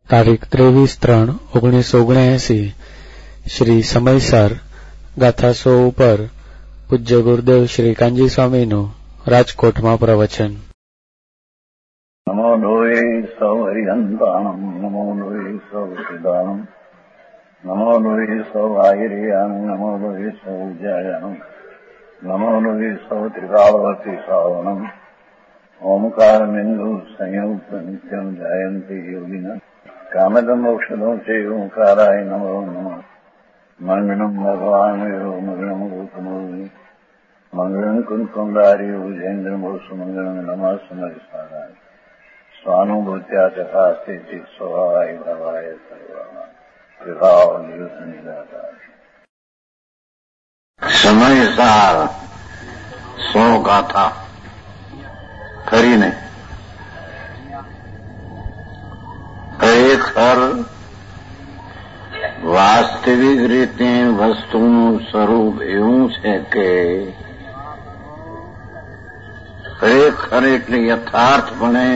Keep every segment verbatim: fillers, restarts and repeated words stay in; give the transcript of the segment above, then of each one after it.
તારીખ ત્રેવીસ ત્રણ ઓગણીસો ઓગણએસી શ્રી સમયસર ગાથા સો ઉપર પૂજ્ય ગુરુદેવ શ્રી કાનજી સ્વામીનું રાજકોટમાં પ્રવચન. નમો લોહે સૌ હરિહંતાણમ, નમો લોહે સૌ સિદ્ધાણમ, નમો લોહે સૌ આયર્યાણમ, નમો લોહે સૌ જયાણમ, નમો લોહે સૌ ત્રિકાળવતી શ્રાવણમ, ઓમકાર બિંદુ સંયુક્ત નિત્યમ જયંતિ યોગિના કામદમ મોક્ષદો છે ઓંકારાય નમો નમઃ. મંગળમ ભગવાન મંગળમ ગોતમોહિ મંગળમ કુંકુંડારી ઉજેન્દ્ર મોક્ષ મંગળમ નમઃ સમયસારાય સ્વાનુભૂત્યા તથા સ્થિતિ સ્વભાવાય ભવાય સર્વમાં વિભાવ નિયુત નિરાકાર. સમયસાર સો ગાથા કરીને ખરેખર વાસ્તવિક રીતે વસ્તુનું સ્વરૂપ એવું છે કે ખરેખર એટલે યથાર્થપણે,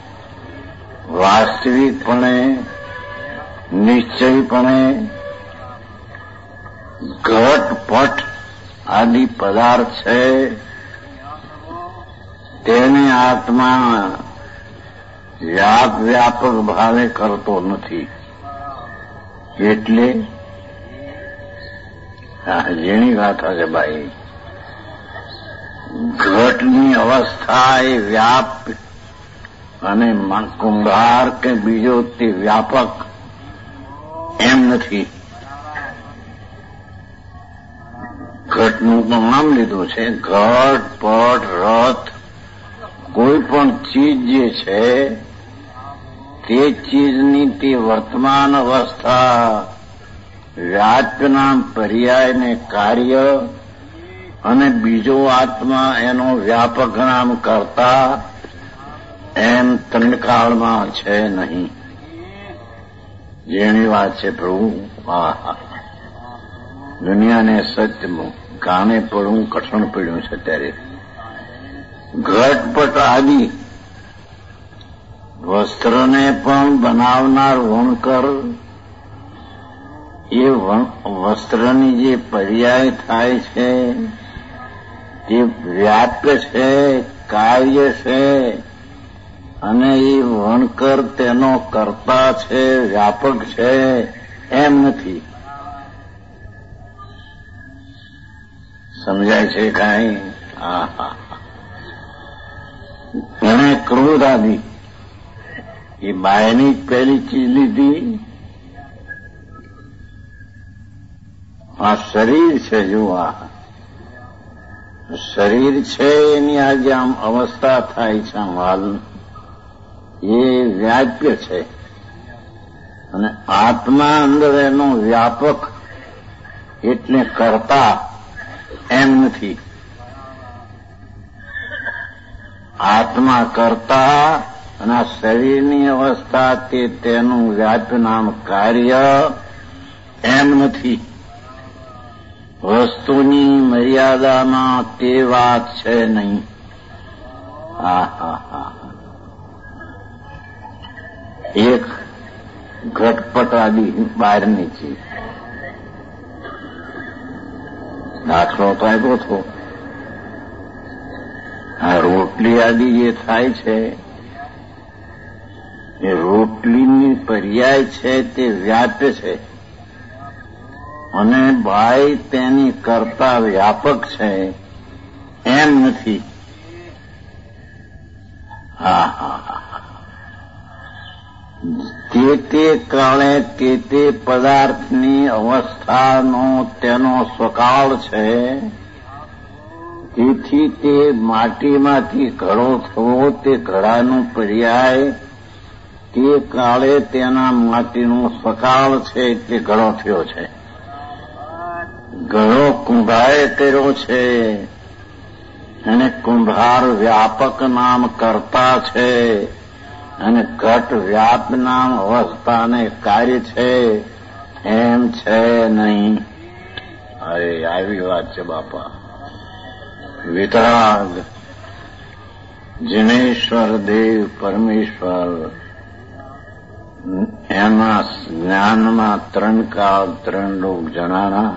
વાસ્તવિકપણે, નિશ્ચયપણે ઘટપટ આદિ પદાર્થ છે તેને આત્મા વ્યાપ વ્યાપક ભાવે કરતો નથી. એટલે જેની ગાથા છે ભાઈ, ઘટની અવસ્થા એ વ્યાપ અને કુંભાર કે બીજો તે વ્યાપક એમ નથી. ઘટનું પણ નામ લીધું છે. ઘટ પટ રથ કોઈ પણ ચીજ જે છે તે ચીજની તે વર્તમાન અવસ્થા વ્યાપ્યના પર્યાયને કાર્ય અને બીજો આત્મા એનો વ્યાપક નામ કરતા એમ ત્રણકાળમાં છે નહીં. જેની વાત છે પ્રભુ, આ દુનિયાને સત્યમાં કાને પડવું કઠણ પડ્યું છે ત્યારે ઘટપટ આદિ વસ્ત્રને પણ બનાવનાર વણકર એ વસ્ત્રની જે પર્યાય થાય છે તે વ્યાપ્ય છે, કાર્ય છે, અને એ વણકર તેનો કર્તા છે, વ્યાપક છે એમ નથી. સમજાય છે કાંઈ? હા હા. એને ક્રોધ આદિ એ બાયની પહેલી ચીજ લીધી. આ શરીર છે, જો આ શરીર છે એની આજે આમ અવસ્થા થાય છે આમ હાલ, એ વ્યાપ્ય છે અને આત્મા અંદર એનો વ્યાપક એટલે કરતા એમ નથી. આત્મા કરતા અને આ શરીરની અવસ્થા તે તેનું વ્યાપ્ય નામ કાર્ય એમ નથી. વસ્તુની મર્યાદામાં તે વાત છે નહીં. હા હા હા. એક ઘટપટ આદિ બહારની ચીજ દાખલો તો આપ્યો હતો. આ રોટલી આદિ જે થાય છે એ રોટલીની પર્યાય છે તે વ્યાપ્ય છે અને ભાઈ તેની કરતા વ્યાપક છે એમ નથી. હા હા હા. તે તે કાળે તે તે પદાર્થની અવસ્થાનો તેનો સ્વકાળ છે. તેથી તે માટીમાંથી ઘડો થવો તે ઘડાનું પર્યાય તે કાળે તેના માટીનો સ્વકાળ છે તે ઘડો થયો છે. ઘડો કુંભારે કર્યો છે અને કુંભાર વ્યાપક નામ કરતા છે અને ઘટ વ્યાપ નામ અવસ્થાને કાર્ય છે એમ છે નહીં. અરે આવી વાત છે બાપા. વિતરાગ જિનેશ્વર દેવ પરમેશ્વર એના જ્ઞાનમાં ત્રણ કાળ ત્રણ લોક જણાના,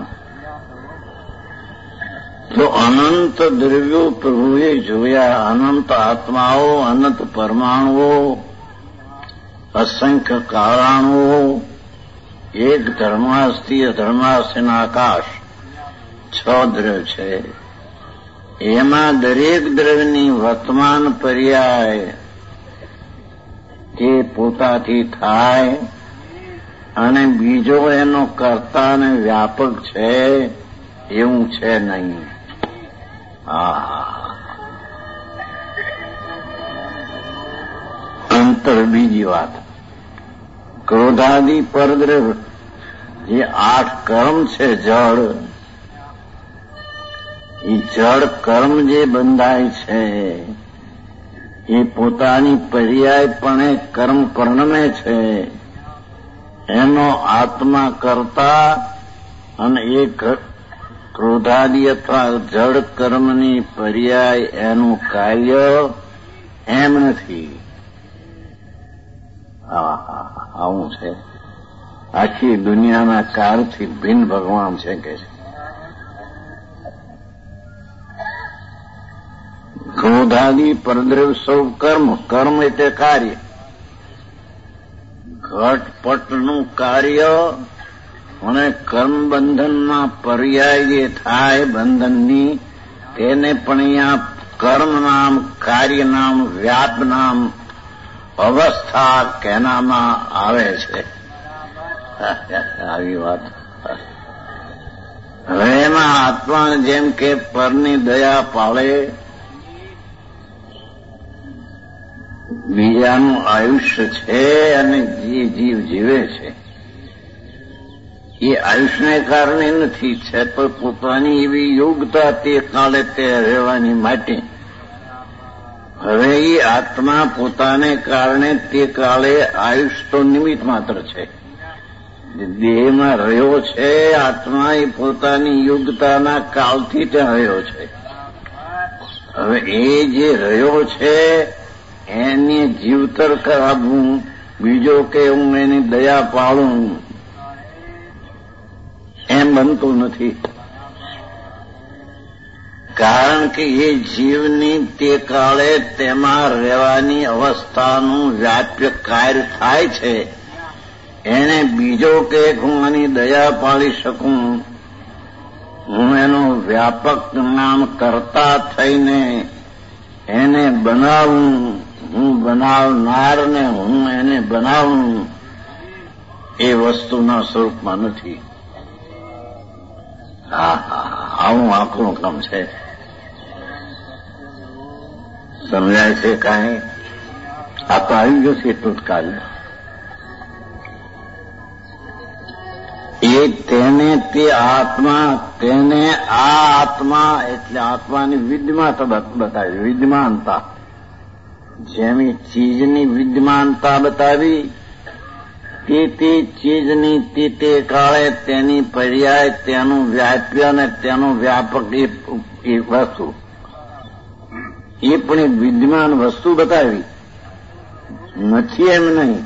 તો અનંત દ્રવ્યો પ્રભુએ જોયા, અનંત આત્માઓ, અનંત પરમાણુઓ, અસંખ્ય કારણો, એક ધર્માસ્થી અધર્માસ્થી આકાશ, છ દ્રવ્ય છે. એમાં દરેક દ્રવ્યની વર્તમાન પર્યાય તે પોતાથી થાય અને બીજો એનો કર્તા અને વ્યાપક છે એવું છે નહીં. આ અંતર. બીજી વાત, ક્રોધાદિ પરદ્રવ્ય જે આઠ કર્મ છે જળ, એ જળ કર્મ જે બંધાય છે એ પોતાની પર્યાયપણે કર્મ પરિણમે છે. એનો આત્મા કરતા અને એ ક્રોધાદિ અથવા જળ કર્મની પર્યાય એનું કાર્ય એમ નથી. આવું છે. આખી દુનિયાના કાળથી ભિન્ન ભગવાન છે કે છે. ક્રોધાદિ પરદ્રવ્ય સૌ કર્મ, કર્મ એટલે કાર્ય. ઘટપટનું કાર્ય અને કર્મ બંધનમાં પર્યાય જે થાય બંધનની, તેને પણ અહીંયા કર્મ નામ, કાર્ય નામ, વ્યાપ નામ, અવસ્થા કેનામાં આવે છે. આવી વાત. હવે એમાં આત્માને જેમ કે પરની દયા પાળે, બીજાનું આયુષ્ય છે અને જે જીવ જીવે છે એ આયુષ્યને કારણે નથી, છે પણ પોતાની એવી યોગ્યતા તે કાળે તે રહેવાની માટે. હવે એ આત્મા પોતાને કારણે તે કાળે આયુષ્ય તો નિમિત્ત માત્ર છે. દેહમાં રહ્યો છે આત્મા, એ પોતાની યોગ્યતાના કાળથી ત્યાં રહ્યો છે. હવે એ જે રહ્યો છે એને જીવતર કરાવવું, બીજો કે હું એની દયા પાળું, એમ બનતું નથી. કારણ કે એ જીવની તે કાળે તેમાં રહેવાની અવસ્થાનું વ્યાપ્ય કાર્ય થાય છે. એને બીજો કે હું એની દયા પાળી શકું, હું એનું વ્યાપક નામ કરતા થઈને એને બનાવું, હું બનાવનારને હું એને બનાવું, એ વસ્તુના સ્વરૂપમાં નથી. હા આવું આખું કામ છે. સમજાય છે કાંઈ? આ તો આવી ગયું છે એટલું જ કાલ. એ તેને તે આત્મા, તેને આ આત્મા એટલે આત્માની વિદ્યમાનતા બતાવી. વિદ્યમાનતા જેમ ચીજની વિદ્યમાનતા બતાવી, તે તે ચીજની તે તે કાળે તેની પર્યાય, તેનું વ્યાપ્ય અને તેનું વ્યાપક એ વસ્તુ, એ પણ એક વિદ્યમાન વસ્તુ બતાવી નથી એમ નહીં.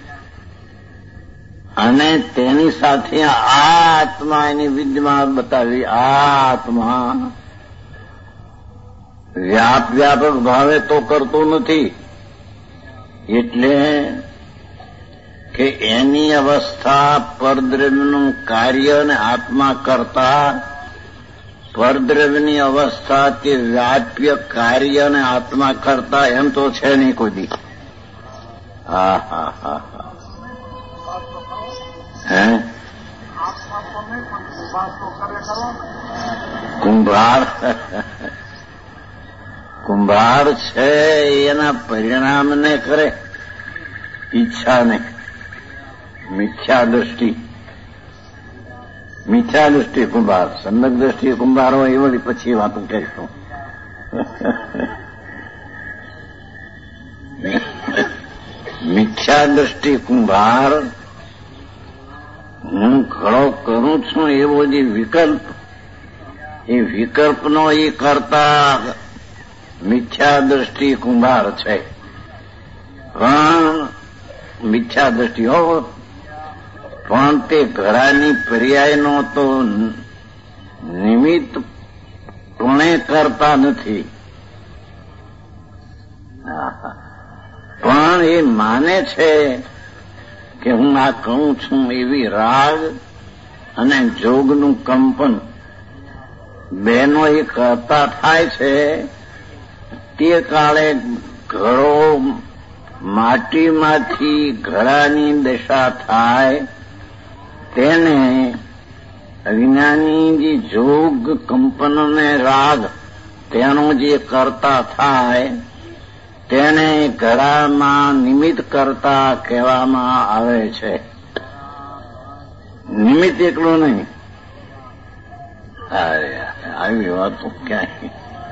અને તેની સાથે આ આત્મા એની વિદ્યમાન બતાવી. આ આત્મા વ્યાપ વ્યાપક ભાવે તો કરતો નથી, એટલે કે એની અવસ્થા પરદ્રવ્યનું કાર્ય અને આત્મા કરતા, પરદ્રવ્યની અવસ્થા તે વ્યાપ્ય કાર્ય અને આત્મા કરતા એમ તો છે નહીં કોઈ દી. હા હા હા હા હે કુંભાર કુંભાર છે એના પરિણામને કરે, ઈચ્છા નહીં. મિથ્યા દૃષ્ટિ, મિથ્યા દૃષ્ટિ કુંભાર, સન્નક દૃષ્ટિ કુંભાર હોય એ વળી પછી વાતો કરીશું. મિથ્યા દૃષ્ટિ કુંભાર, હું ઘડો કરું છું એવો જે વિકલ્પ, એ વિકલ્પનો એ કરતા મિથ્યા દૃષ્ટિ કુંભાર છે. પણ મિથ્યા દ્રષ્ટિ હો, પણ તે ઘડાની પર્યાયનો તો નિમિત્ત કોણે કરતા નથી. પણ એ માને છે કે હું આ કહું છું એવી રાગ અને જોગનું કંપન બેનો એ કરતા થાય છે. તે કાળે ઘડો માટીમાંથી ઘડાની દશા થાય તેને અજ્ઞાની જે જોગ કંપન અને રાગ તેનો જે કરતા થાય તેને ઘડામાં નિમિત્ત કરતા કહેવામાં આવે છે. નિમિત્ત એકલું નહીં. આવી વાતો ક્યાંય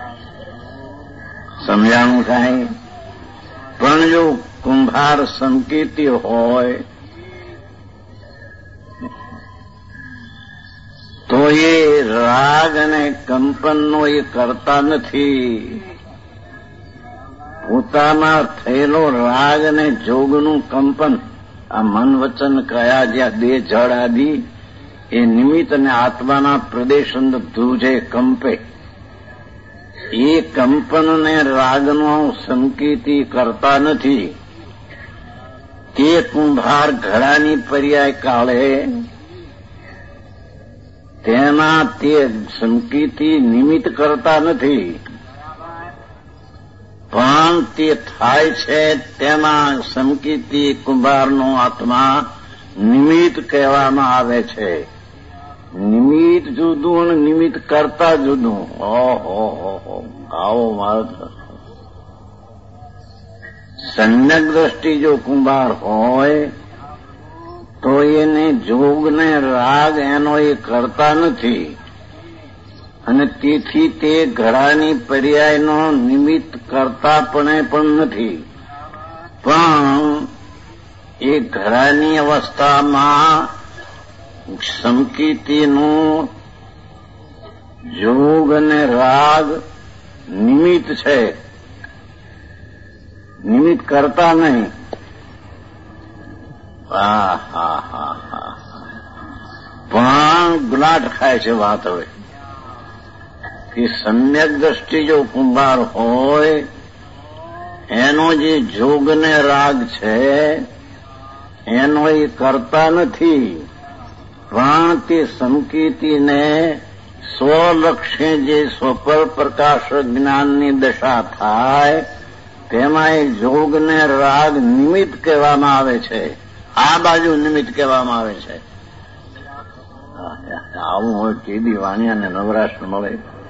સમજાણું થાય. પણ જો કુંભાર સંકેતી હોય તો એ રાગ અને કંપનનો એ કરતા નથી. પોતામાં થયેલો રાગ અને જોગનું કંપન, આ મન વચન કયા જ્યાં દેહ જળ આદિ એ નિમિત્ત અને આત્માના પ્રદેશ અંદર ધ્રુજે કંપે, એ કંપન અને રાગનો સંકેતી કરતા નથી. તે કુંભાર ઘડાની પર્યાય કાળે તેના તે સંકેતી નિમિત્ત કરતા નથી, પણ તે થાય છે તેમાં સંકેતી કુંભારનો આત્મા નિમિત્ત કહેવામાં આવે છે. નિમિત્ત જુદું અને નિમિત્ત કરતા જુદું. ઓહો, આવો મારો સમ્યક દ્રષ્ટિ જો કુંભાર હોય તો એને જોગ ને રાગ એનો એ કરતા નથી, અને તેથી તે ઘડાની પર્યાયનો નિમિત્ત કરતા પણ પણ નથી. પણ એ ઘડાની અવસ્થામાં સંકેતીનું જોગ અને રાગ નિમિત્ત છે, નિમિત્ત કરતા નહીં. હા હા હા હા પણ ગુલાટ ખાય છે વાત હવે કે સમ્યક દ્રષ્ટિ જો કુંભાર હોય એનો જે જોગ ને રાગ છે એનો એ કરતા નથી, પણ તે સંકેતીને સ્વલક્ષ્ય જે સ્વપર પ્રકાશ જ્ઞાનની દશા થાય તેમાં એ જોગ ને રાગ નિમિત્ત કહેવામાં આવે છે. આ બાજુ નિમિત્ત કહેવામાં આવે છે. આવું હોય કેદી વાણિયાને નવરાશ મળે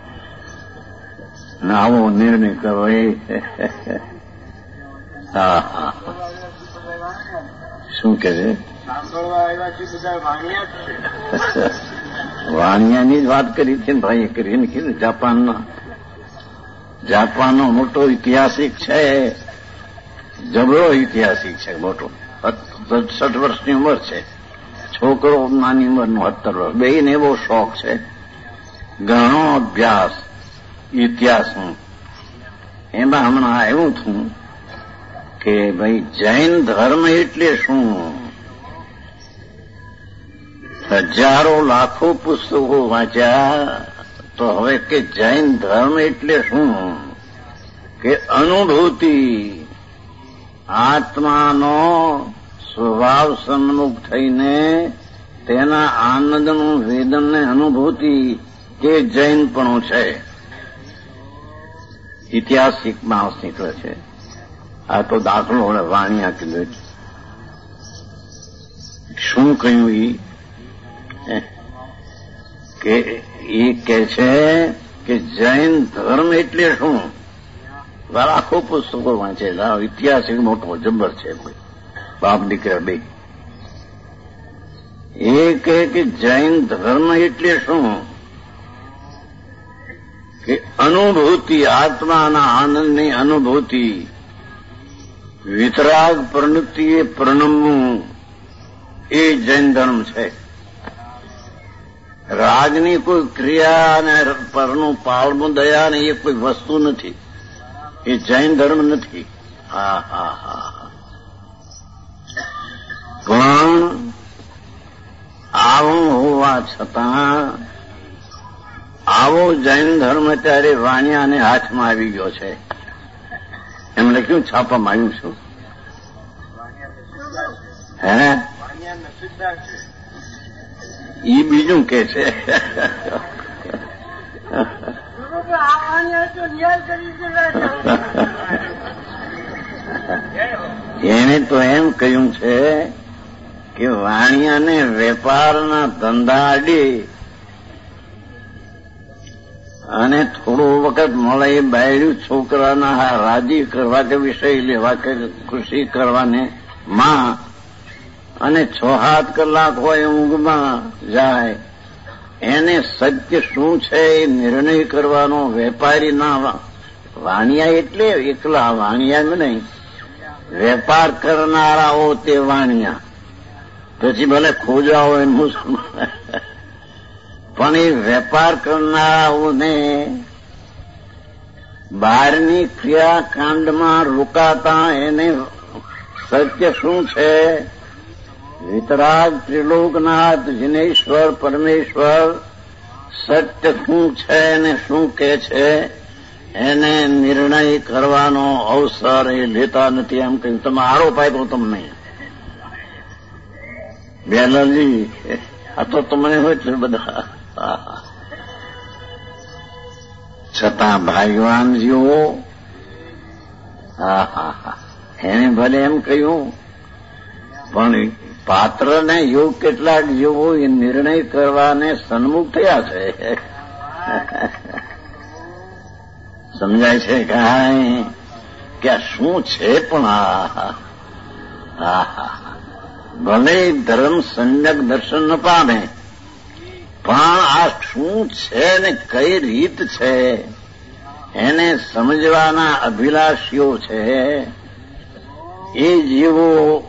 ને આવો નિર્ણય કરો એ. હા હા શું કે છે? વાણિયાની જ વાત કરી છે ને ભાઈએ કરીને કીધું. જાપાનના જાપાનનો મોટો ઐતિહાસિક છે, જબરો ઐતિહાસિક છે, મોટો. સડસઠ વર્ષની ઉંમર છે, છોકરો નાની ઉંમરનું સત્તર વર્ષ. બેયને એવો શોખ છે, ઘણો અભ્યાસ ઇતિહાસનો. એમાં હમણાં આવ્યું છું કે ભાઈ જૈન ધર્મ એટલે શું? હજારો લાખો પુસ્તકો વાંચ્યા તો હવે કે જૈન ધર્મ એટલે શું? કે અનુભૂતિ, આત્માનો સ્વભાવ સન્મુખ થઈને તેના આનંદનું વેદનને અનુભૂતિ, તે જૈનપણું છે. ઐતિહાસિક માણસ નીકળે છે. આ તો દાખલો હવે વાણિયા કીધું. શું કહ્યું ઈ કે એ કે છે કે જૈન ધર્મ એટલે શું? આખો પુસ્તકો વાંચે, ઐતિહાસિક મોટો જબર છે, બાપ દીકરા બે. એ કહે કે જૈન ધર્મ એટલે શું? કે અનુભૂતિ, આત્માના આનંદની અનુભૂતિ, વિતરાગ પ્રવૃત્તિએ પ્રણમવું, એ જૈન ધર્મ છે. રાગની કોઈ ક્રિયા અને પરનું પાળવું દયા ને એ કોઈ વસ્તુ નથી, એ જૈન ધર્મ નથી. હા હા હા પણ આવું હોવા છતાં આવો જૈન ધર્મ ત્યારે વાણિયાને હાથમાં આવી ગયો છે. એમ લખ્યું છાપામાં આવ્યું છું. હે ઈ બીજું કે છે. એને તો એમ કહ્યું છે કે વાણિયાને વેપારના ધંધા અડી અને થોડો વખત મળે એ બાયડું છોકરાના રાજી કરવા કે વિષય લેવા કે ખુશી કરવાને માં અને છ સાત કલાક હોય ઊંઘમાં જાય. એને સત્ય શું છે એ નિર્ણય કરવાનો વેપારીના વાણિયા એટલે એકલા વાણિયા નહીં, વેપાર કરનારાઓ તે વાણિયા. પછી ભલે ખોજા હોય મુસલમાન, પણ એ વેપાર કરનારાઓને બહારની ક્રિયાકાંડમાં રોકાતા એને સત્ય શું છે, વિતરાગ ત્રિલોકનાથ જિનેશ્વર પરમેશ્વર સત્ય શું છે અને શું કે છે એને નિર્ણય કરવાનો અવસર એ લેતા નથી. એમ કહ્યું. તમે આરોપ આપ્યો તમને બેનર્જી, આ તો તમને હોય છે બધા. છતાં ભાગ્યવાનજીઓ હા હા હા એને ભલે એમ કહ્યું, પણ પાત્રને યોગ કેટલાક જેવો એ નિર્ણય કરવાને સન્મુખ થયા છે. સમજાય છે કાંઈ કે આ શું છે? પણ આ ભલે ધર્મ સમ્યક દર્શન ન પામે, પણ આ શું છે ને કઈ રીત છે એને સમજવાના અભિલાષીઓ છે. એ જીવો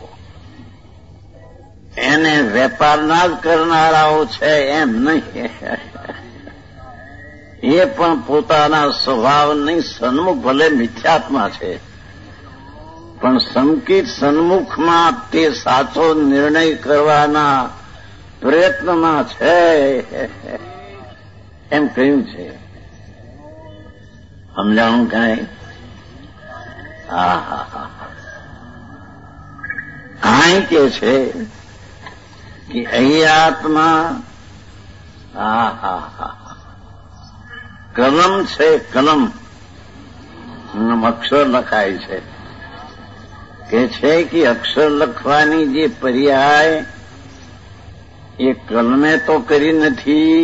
એને વેપારના જ કરનારાઓ છે એમ નહીં. એ પણ પોતાના સ્વભાવની સન્મુખ ભલે મિથ્યાત્મા છે, પણ સંકિત સન્મુખમાં તે સાચો નિર્ણય કરવાના પ્રયત્નમાં છે એમ કહ્યું છે. સમજાણું કાંઈ? હા હા હા કાંઈ કે છે કે અહીં આત્મા હા હા હા કલમ છે, કલમ અક્ષર લખાય છે. કે છે કે અક્ષર લખવાની જે પર્યાય એ કલમે તો કરી નથી,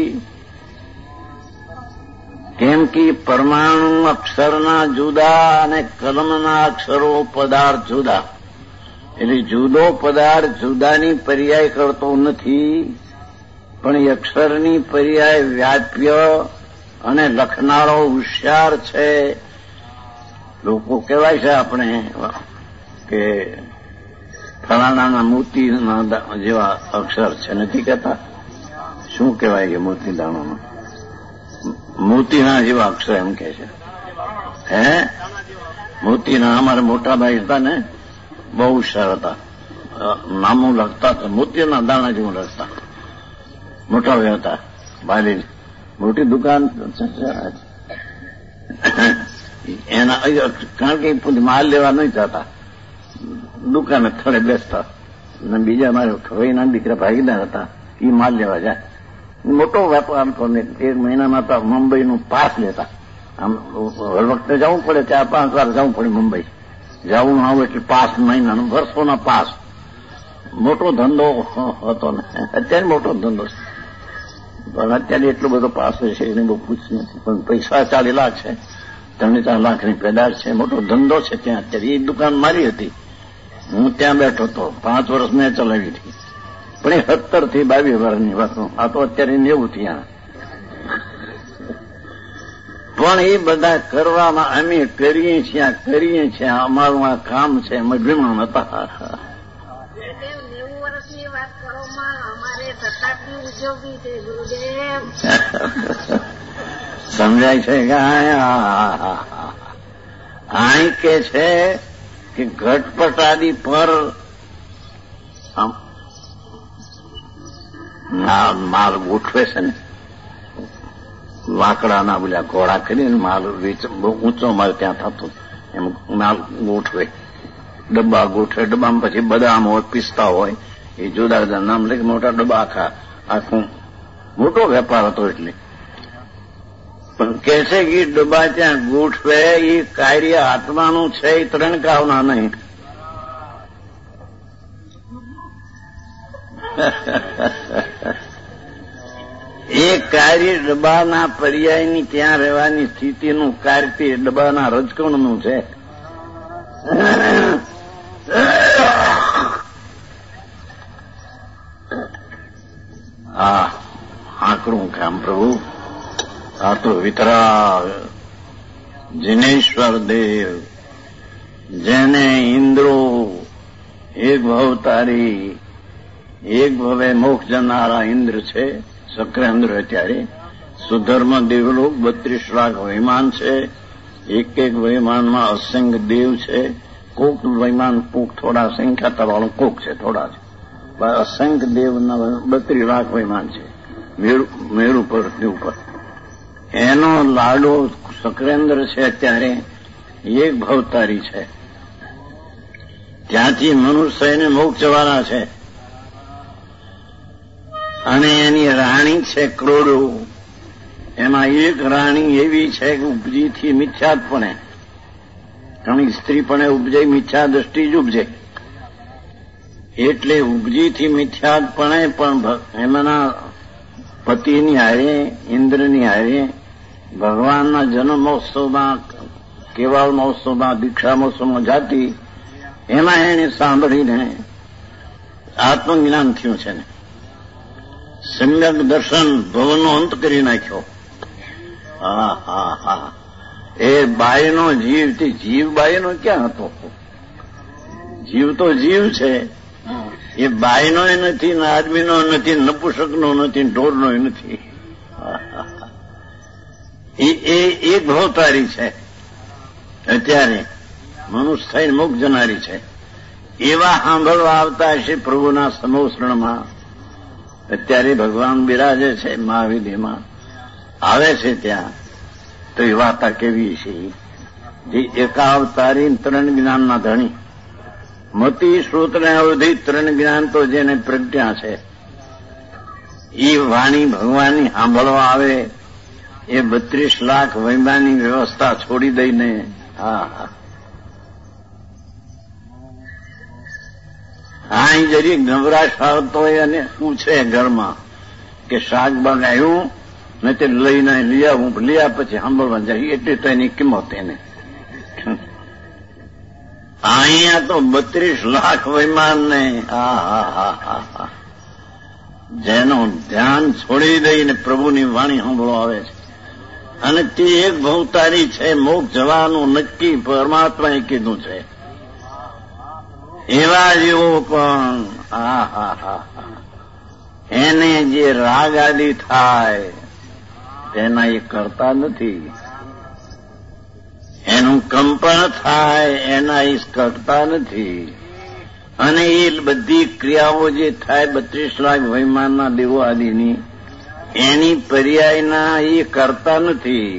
કેમ કે પરમાણુ અક્ષરના જુદા અને કલમના અક્ષરો પદાર્થ જુદા. એટલે જુદો પદાર્થ જુદાની પર્યાય કરતો નથી, પણ એ અક્ષરની પર્યાય વ્યાપ્ય અને લખનારો હોશિયાર છે. લોકો કહેવાય છે આપણે કે ફલાણાના મોતીના જેવા અક્ષર છે, નથી કહેતા? શું કહેવાય કે મોતી દાણામાં મોતીના જેવા અક્ષર એમ કે છે. હે મોતીના અમારે મોટા ભાઈ હતા ને, બહુ હોશિયાર હતા, નામું લખતા હતા, મોતીના દાણા જેવું લખતા. મોટા ભાઈ હતા, ભાઈ મોટી દુકાન એના કારણ કે માલ લેવા નહીં જતા, દુકાને થડે બેસતા. અને બીજા મારે ખવાઈના દીકરા ભાગીદાર હતા, એ માલ લેવા જાય. મોટો વેપાર હતો ને એક મહિનામાં તો મુંબઈનું પાસ લેતા. આમ હર વખતે જવું પડે, ચાર પાંચ વાર જવું પડે મુંબઈ. જવું આવું એટલે પાસ મહિનાનો વર્ષોના પાસ. મોટો ધંધો હતો ને, અત્યારે મોટો ધંધો છે, પણ અત્યારે એટલો બધો પાસ હોય છે એને બહુ પૂછ નથી. પણ પૈસા ચાલી લાખ છે, ત્રણ ચાર લાખની પેદાશ છે, મોટો ધંધો છે ત્યાં. અત્યારે એ દુકાન મારી હતી, હું ત્યાં બેઠો હતો, પાંચ વર્ષ મેં ચલાવી હતી. પણ એ સત્તર થી બાવીસ વર્ષની વાત, આ તો અત્યારે નેવું ત્યાં. પણ એ બધા કરવામાં અમે કરીએ છીએ કરીએ છીએ અમારું આ કામ છે, અમે અભિમાન હતા. સમજાય છે કે આઈ કે છે કે ઘટપટાદી પર આમ માલ ગોઠવે છે ને, લાકડાના બોલ્યા ઘોડા કરીને માલ વેચ, બહુ ઊંચો માલ ત્યાં થતો, એમ માલ ગોઠવે, ડબ્બા ગોઠવે. ડબ્બામાં પછી બદામ હોય, પિસ્તા હોય, એ જુદા જુદા નામ લઈ મોટા ડબ્બા, આખા આખું મોટો વેપાર હતો. એટલે પણ કે છે કે ડબ્બા ત્યાં ગોઠવે એ કાર્ય આત્માનું છે, એ ત્રણ કાવના નહીં. એ કાર્ય ડબ્બાના પર્યાયની ત્યાં રહેવાની સ્થિતિનું કાર્ય તે ડબ્બાના રજકણનું છે. આ આકડું કામ પ્રભુ, આ તો વિતરાગ જિનેશ્વર દેવ, જેને ઇન્દ્રો એક ભવતારી, એક ભવે મોક્ષ જનારા ઇન્દ્ર છે, સક્રેન્દ્ર. અત્યારે સુધર્મ દેવલોક બત્રીસ લાખ વિમાન છે, એક એક વિમાનમાં અસંખ્ય દેવ છે. કોક વિમાન કોક થોડા સંખ્યા વાળું કોક છે, થોડા છે, અસંખ્ય દેવના બત્રીસ લાખ વિમાન છે મેરુ પર્વતની ઉપર. એનો લાડો સક્રેન્દ્ર છે, અત્યારે એક ભવતારી છે. ત્યાંથી મનુષ્યને મોક્ષ જવાના છે. અને એની રાણી છે કરોડો. એમાં એક રાણી એવી છે કે ઉપજીથી મિથ્યાત્પણે, ઘણી સ્ત્રી પણ ઉપજે, મિથ્યા દ્રષ્ટિ જ ઉપજે. એટલે ઉપજીથી મિથ્યાત્પણે પણ એમાંના પતિની હારે, ઇન્દ્રની હારે ભગવાનના જન્મ મહોત્સવમાં, કેવાળ મહોત્સવમાં, દીક્ષા મહોત્સવમાં જાતી, એમાં એને સાંભળીને આત્મજ્ઞાન થયું છે ને. સમ્યક દર્શન ભવનનો અંત કરી નાખ્યો. હા હા હા એ બાયનો જીવ, તે જીવ બાયનો ક્યાં હતો? જીવ તો જીવ છે, એ બાયનો નથી, ને આદમીનો નથી, નપુસકનો નથી, ઢોરનો નથી. એ એક ભવતારી છે, અત્યારે મનુષ્ય થઈને મોક્ષ જનારી છે. એવા સાંભળવા આવતા હશે પ્રભુના સમોસરણમાં. અત્યારે ભગવાન બિરાજે છે મહાવિધિમાં, આવે છે ત્યાં, તો એ વાર્તા કેવી છે? જે એકાવતારી ત્રણ જ્ઞાનના ધણી, મતિ શ્રોતને અવધિ ત્રણ જ્ઞાન તો જેને પ્રજ્ઞા છે, એ વાણી ભગવાનની સાંભળવા આવે. એ બત્રીસ લાખ વૈમાની વ્યવસ્થા છોડી દઈને, હા હા અહીં જરી ગભરાશ આવતો હોય અને પૂછે ઘરમાં કે શાકબાગ આવ્યું ને, તે લઈને લઈ આવું, લઈ આ પછી સાંભળવા જાય, એટલી તો એની કિંમત એને. અહીંયા તો બત્રીસ લાખ વિમાન ને, હા હા હા હા હા જેનું ધ્યાન છોડી દઈને પ્રભુની વાણી સાંભળવા આવે છે. અને તે એક ભવતારી છે, મોક્ષ જવાનું નક્કી પરમાત્માએ કીધું છે. એવા જેવો પણ હા હા હા હા એને જે રાગ આદિ થાય તેના એ કરતા નથી, એનું કંપન થાય એના એ કરતા નથી. અને એ બધી ક્રિયાઓ જે થાય બત્રીસ લાખ વૈમાનના દેવો આદિની, એની પર્યાયના એ કરતા નથી.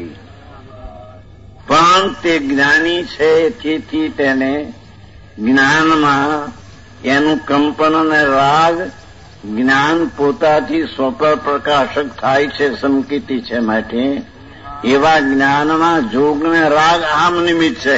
પણ તે જ્ઞાની છે, તેથી તેને જ્ઞાનમાં એનું કંપન અને રાગ, જ્ઞાન પોતાથી સ્વપ્ર પ્રકાશક થાય છે, સંકેતી છે. માટે એવા જ્ઞાનમાં જોગને રાગ આમ નિમિત્ત છે.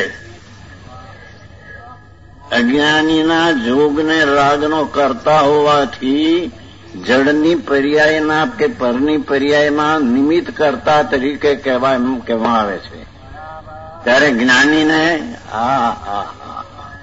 અજ્ઞાનીના જોગને રાગનો કરતા હોવાથી જડની પર્યાયના કે પરની પર્યાયમાં નિમિત્ત કરતા તરીકે કહેવા કહેવામાં આવે છે. ત્યારે જ્ઞાનીને હા હા હા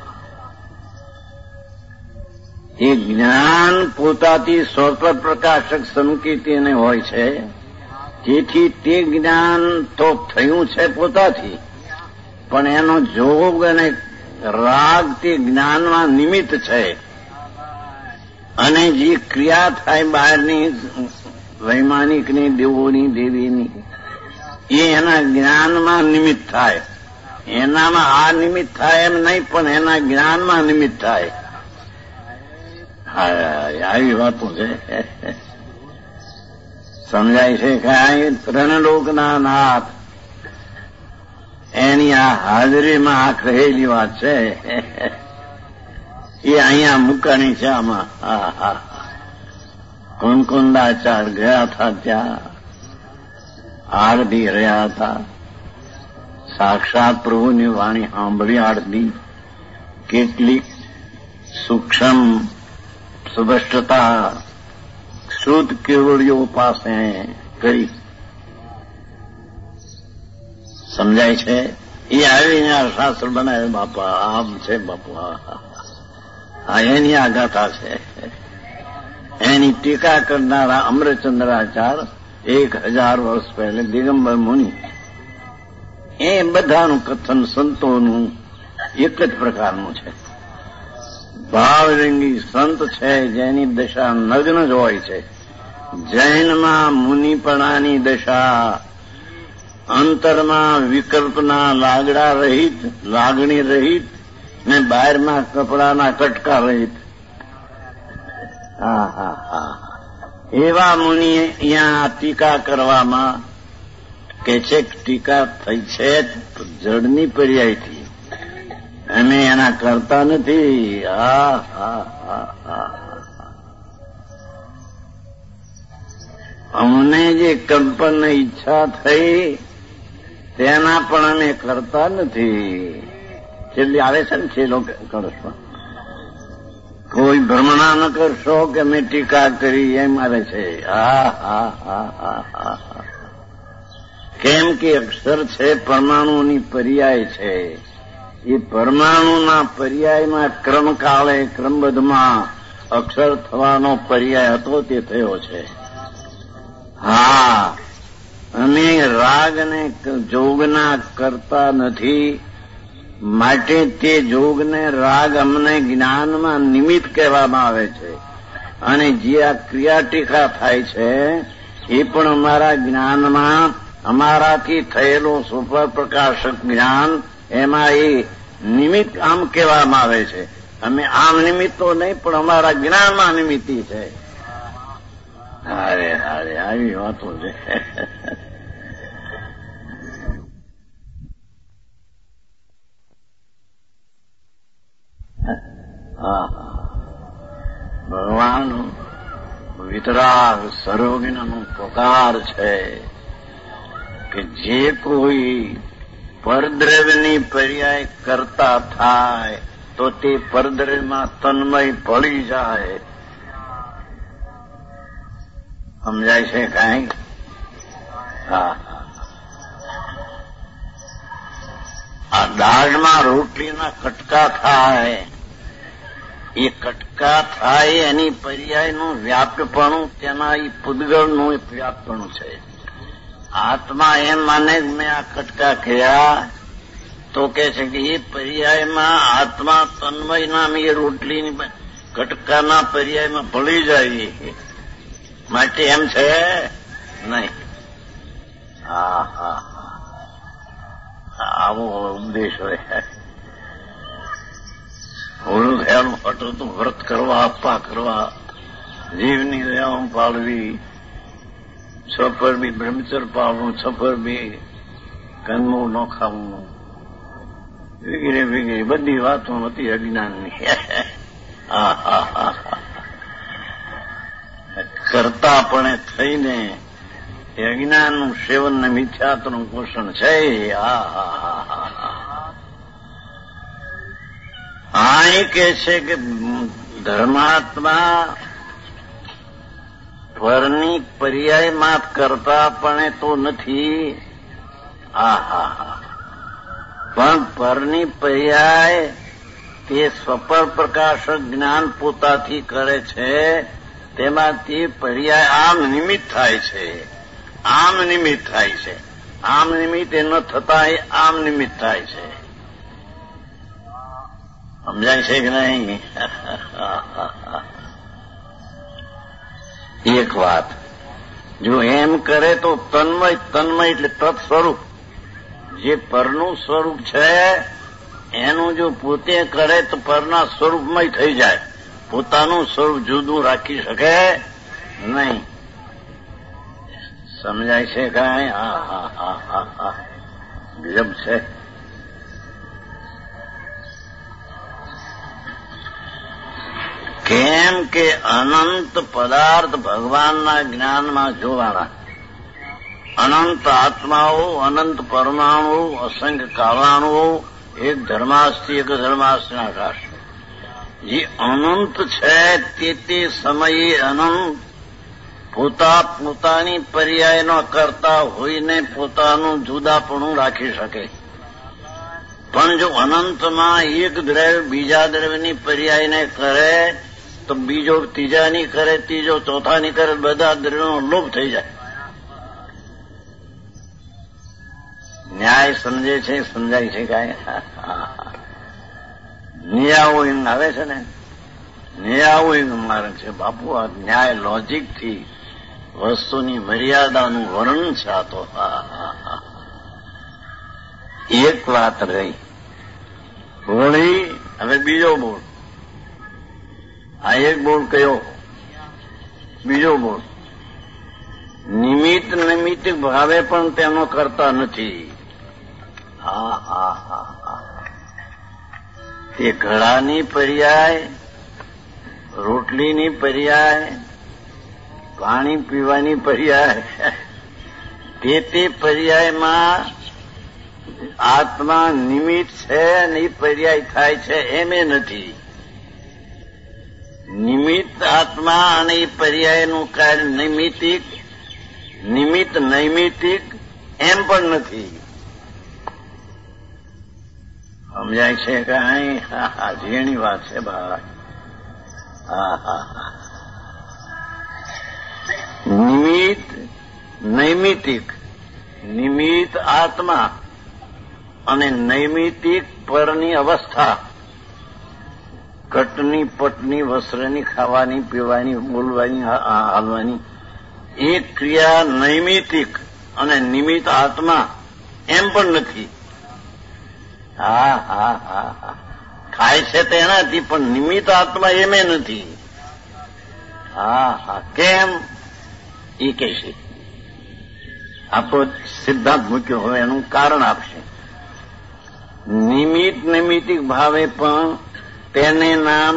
એ જ્ઞાન પોતાથી સ્વપ્ર પ્રકાશક સંકેતીને હોય છે. તેથી તે જ્ઞાન તો થયું છે પોતાથી, પણ એનો જોગ અને રાગ તે જ્ઞાનમાં નિમિત્ત છે. અને જે ક્રિયા થાય બહારની વૈમાનિકની, દેવોની, દેવીની, એ એના જ્ઞાનમાં નિમિત્ત થાય. એનામાં આ નિમિત્ત થાય એમ નહીં, પણ એના જ્ઞાનમાં નિમિત્ત થાય. આવી વાતો છે. સમજાય છે કે અહીં ત્રણલોકના નાથ એની આ હાજરીમાં આ કહેલી વાત છે એ અહીંયા મૂકાણી છે. આમાં હા હા કુંકુંદાચાર ગયા હતા ત્યાં આરતી રહ્યા હતા. સાક્ષાત પ્રભુની વાણી સાંભળી આરતી કેટલીક સૂક્ષ્મ સ્પષ્ટતા શુદ્ધ કેવળીઓ પાસે કરી. સમજાય છે એ આવીને શાસ્ત્ર બનાવે બાપા આમ છે બાપા. હા એની આ ગાથા છે. એની ટીકા કરનારા અમરચંદ્રાચાર એક હજાર વર્ષ પહેલે દિગંબર મુનિ એ બધાનું કથન સંતોનું એક જ પ્રકારનું છે. ભાવલિંગી સંત છે જેની દશા નગ્ન જ હોય છે. જૈનમાં મુનિપણાની દશા અંતરમાં વિકલ્પના લાગડા રહિત લાગણી રહિત ને બહારમાં કપડાના કટકા રહિત. હા હા હા એવા મુનિ અહીંયા ટીકા કરવામાં કે છે ટીકા થઈ છે જડની પર્યાયથી અમે એના કરતા નથી. હા હા હા હા અમને જે કંપન ઈચ્છા થઈ તેના પણ અમે કરતા નથી. છેલ્લી આવે છે ને છેલ્લો કરશો કોઈ ભ્રમણા ન કરશો કે અમે ટીકા કરી એમ આવે છે. હા હા હા હા હા કેમ કે અક્ષર છે પરમાણુની પર્યાય છે. એ પરમાણુના પર્યાયમાં ક્રમકાળે ક્રમબદ્ધમાં અક્ષર થવાનો પર્યાય હતો તે થયો છે. હા અમે રાગ અને જોગના કરતા નથી માટે તે જોગને રાગ અમને જ્ઞાનમાં નિમિત્ત કહેવામાં આવે છે. અને જે આ ક્રિયા ટીકા થાય છે એ પણ અમારા જ્ઞાનમાં અમારાથી થયેલો સુપર પ્રકાશક જ્ઞાન એમાં એ નિમિત્ત આમ કહેવામાં આવે છે. અમે આમ નિમિત્તો નહીં પણ અમારા જ્ઞાનમાં નિમિત્તી છે. હારે હારે આવી વાતો છે. હા ભગવાન વિતરાગ સર્વજ્ઞનો પ્રકાર છે કે જે કોઈ પરદ્રવ્યની પર્યાય કરતા થાય તો તે પરદ્રવ્યમાં તન્મય પડી જાય. સમજાય છે કાંઈ? હા આ દાળમાં રોટલીના કટકા થાય એ કટકા થાય એની પર્યાયનું વ્યાપ્તપણું તેના એ પૂદગળનું વ્યાપ્તપણું છે. આત્મા એમ માને મેં આ કટકા ખયા તો કે છે કે એ પર્યાયમાં આત્મા તન્મય નામ એ રોટલીની કટકાના પર્યાયમાં ભળી જાય માટે એમ છે નહીં. હા હા આવો ઉપદેશ હોય. હોળું થયાનું હટું તો વ્રત કરવા આપવા કરવા જીવની દયાઓ પાળવી સફર બી બ્રહ્મચર પાળવું સફર બી કંદમું ન ખાવું વગેરે વગેરે બધી વાતો હતી અજ્ઞાનની. હા હા હા કરતાપણે થઈને એ અજ્ઞાનનું સેવન ને મિથ્યાત્વનું પોષણ છે. હા હા હા હા હા એ કે છે કે ધર્માત્મા પરની પર્યાયમાં કરતા પણ તો નથી. હા હા હા પણ પરની પર્યાય તે સ્વપર પ્રકાશક જ્ઞાન પોતાથી કરે છે. તેમાંથી પર્યાય આમ નિમિત્ત થાય છે. આમ નિમિત્ત થાય છે. આમ નિમિત્ત એ ન થતા એ આમ નિમિત્ત થાય છે. સમજાય છે કે નહીં? એક વાત જો એમ કરે તો તન્મય તન્મય એટલે તત્ સ્વરૂપ જે પરનું સ્વરૂપ છે એનું જો પોતે કરે તો પરના સ્વરૂપમય થઈ જાય પોતાનું સ્વરૂપ જુદું રાખી શકે નહીં. સમજાય છે કાંઈ? હા હા હા હા હા ગજબ છે. કેમ કે અનંત પદાર્થ ભગવાનના જ્ઞાનમાં જોવાના, અનંત આત્માઓ, અનંત પરમાણુ, અસંખ્ય કારણો, એક ધર્માસ્થી એક ધર્માસ્થી આકાશ. જે અનંત છે તે તે સમયે અનંત પોતા પોતાની પર્યાય ન કરતા હોઈને પોતાનું જુદાપણું રાખી શકે. પણ જો અનંતમાં એક દ્રવ્ય બીજા દ્રવ્યની પર્યાયને કરે તો બીજો ત્રીજાની કરે, ત્રીજો ચોથાની કરે, બધા દ્રવ્યોનો લોપ થઈ જાય. ન્યાય સમજે છે? સમજાય છે કાંઈ? ન્યાય આવે છે ને, ન્યાય માર્ગ છે બાપુ. આ ન્યાય લોજિકથી વસ્તુની મર્યાદાનું વર્ણન છે. આ તો એક વાત રહી. બોલી હવે બીજો બોલ. આ એક બોલ કયો, બીજો બોલ. નિમિત્ત નૈમિત્તિક ભાવે પણ તેનો કરતા નથી. હા હા હા હા તે ઘડાની પર્યાય, રોટલીની પર્યાય, પાણી પીવાની પર્યાય, તે તે પર્યાયમાં આત્મા નિમિત્ત છે અને એ પર્યાય થાય છે એમ એ નથી. નિમિત્ત આત્મા અને એ પર્યાયનું કાર્ય નૈમિત્તિક, નિમિત્ત નૈમિત્તિક એમ પણ નથી. સમજાય છે કાંઈ? હા હા ઝીણી વાત છે ભાઈ. હા હા હા નિમિત્ત નૈમિત્તિક, નિમિત્ત આત્મા અને નૈમિત્તિક પરની અવસ્થા, કટની પટની, વસ્ત્રની, ખાવાની, પીવાની, બોલવાની, હાલવાની, એ ક્રિયા નૈમિત્તિક અને નિમિત્ત આત્મા એમ પણ નથી. હા હા હા હા ખાય છે તેનાથી, પણ નિમિત્ત આત્મા એમે નથી. હા હા કેમ એ કહેશે. આપણો સિદ્ધાંત મૂક્યો હોય એનું કારણ આપશે. નિમિત્ત નૈમિત્તિક ભાવે પણ તેને નામ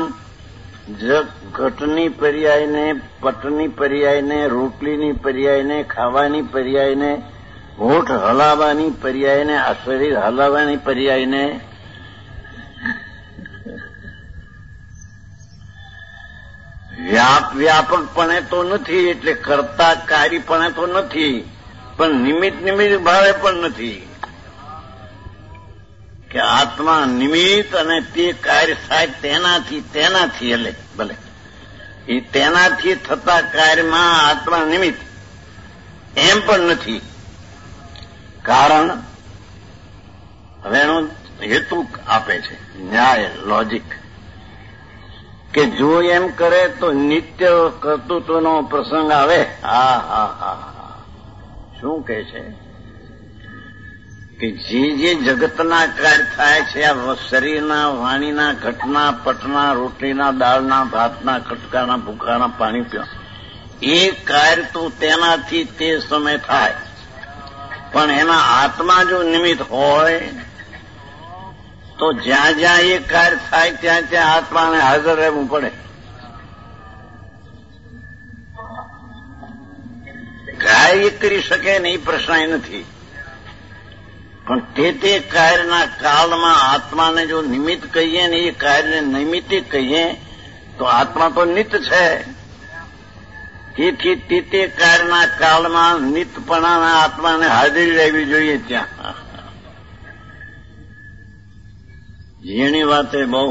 ઘટની પર્યાયને, પટની પર્યાયને, રોટલીની પર્યાયને, ખાવાની પર્યાયને, હોઠ હલાવવાની પર્યાયને, આ શરીર હલાવવાની પર્યાયને, વ્યાપ વ્યાપકપણે તો નથી, એટલે કરતા કાર્યપણે તો નથી, પણ નિમિત્ત નિમિત્ત ભાવે પણ નથી. કે આત્મા નિમિત્ત અને તે કાર્ય થાય તેનાથી, તેનાથી એટલે ભલે એ તેનાથી થતા કાર્યમાં આત્મા નિમિત્ત એમ પણ નથી. કારણ હવે એનો હેતુ આપે છે, ન્યાય, લોજિક. કે જો એમ કરે તો નિત્ય કર્તૃત્વનો પ્રસંગ આવે. હા હા હા શું કહે છે કે જે જે જગતના કાર્ય થાય છે, આ શરીરના, વાણીના, ઘટના, પટના, રોટલીના, દાળના, ભાતના, કટકાના, ભૂખાના, પાણી પીવા, એ કાર્ય તો તેનાથી તે સમય થાય. પણ એના આત્મા જો નિમિત્ત હોય તો જ્યાં જ્યાં એ કાર્ય થાય ત્યાં ત્યાં આત્માને હાજર રહેવું પડે. કાર્ય કરી શકે ને એ પ્રશ્ન નથી, પણ તે તે કાર્યના કાળમાં આત્માને જો નિમિત્ત કહીએ ને એ કાર્યને નૈમિત્તિક કહીએ તો આત્મા તો નિત્ય છે. તેથી તે તે કાર્યના કાળમાં નિત્યપણાના આત્માને હાજરી રહેવી જોઈએ. ત્યાં ઝીણી વાતે બહુ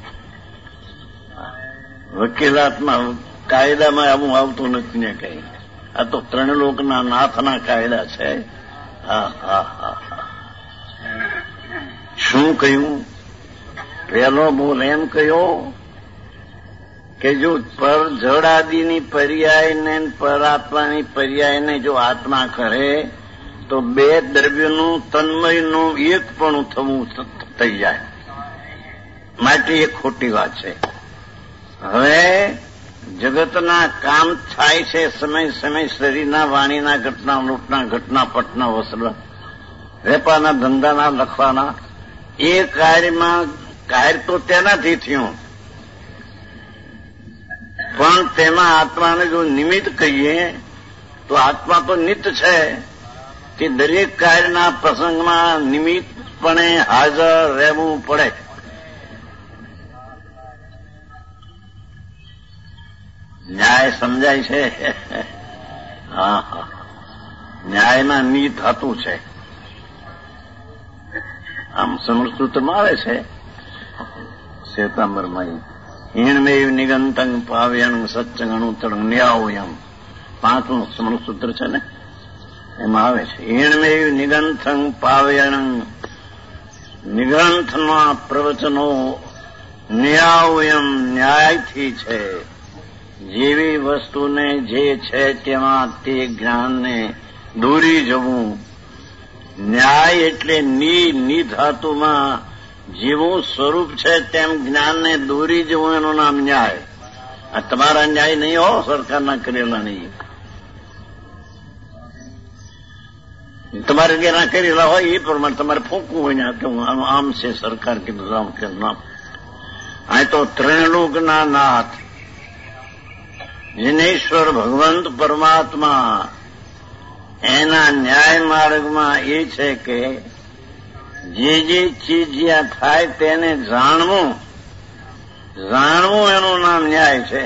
વકીલાતમાં, કાયદામાં આવું આવતું નથી ને કઈ. આ તો ત્રણ લોકના નાથના કાયદા છે. હા હા હા શું કહ્યું? પહેલો બોલ એમ કહ્યો કે જો પર જડાદીની પર્યાયને, પરાત્માની પર્યાયને જો આત્મા કરે તો બે દ્રવ્યનું, તન્મયનું એકપણું થવું થઈ જાય. માટે એ ખોટી વાત છે. હવે જગતના કામ થાય છે સમય સમય શરીરના વાણીના ઘટના લૂંટના ઘટના પટના વસ્ત્ર વેપારના ધંધાના લખવાના એ કાર્યમાં કાર્ય તો તેનાથી થયું, પણ તેમાં આત્માને જો નિમિત્ત કહીએ તો આત્મા તો નિત્ય છે કે દરેક કાર્યના પ્રસંગમાં નિમિત્તપણે હાજર રહેવું પડે. ન્યાય સમજાય છે? હા હા, ન્યાયમાં ની થતું છે. આમ સમૃતમાં આવે છે શ્વેતાંબરમાં, હીણમેવ નિગંતંગ પાવ્યણ સચ્ચગણું તળ ન્યાઓયમ, પાંચમું સમૃતસૂત્ર છે ને, એમાં આવે છે હીણમેવ નિગંથંગ પાવ્યણ, નિગ્રંથમાં પ્રવચનો ન્યાઓયમ ન્યાયથી છે. જેવી વસ્તુને જે છે તેમાં તે જ્ઞાનને દોરી જવું. ન્યાય એટલે ની ની ધાતુમાં જેવું સ્વરૂપ છે તેમ જ્ઞાનને દોરી જવું, એનું નામ ન્યાય. આ તમારા ન્યાય નહીં હો, સરકારના કરેલા નહીં. તમારે જેના કરેલા હોય એ પ્રમાણે તમારે ફૂંકવું હોય ને, કે આમ છે સરકાર કીધું આમ કે નામ. આ તો ત્રણલોકના નાથ જિનેશ્વર ભગવંત પરમાત્મા, એના ન્યાય માર્ગમાં એ છે કે જે જે ચીજ જ્યાં થાય તેને જાણવું, જાણવું એનું નામ ન્યાય છે.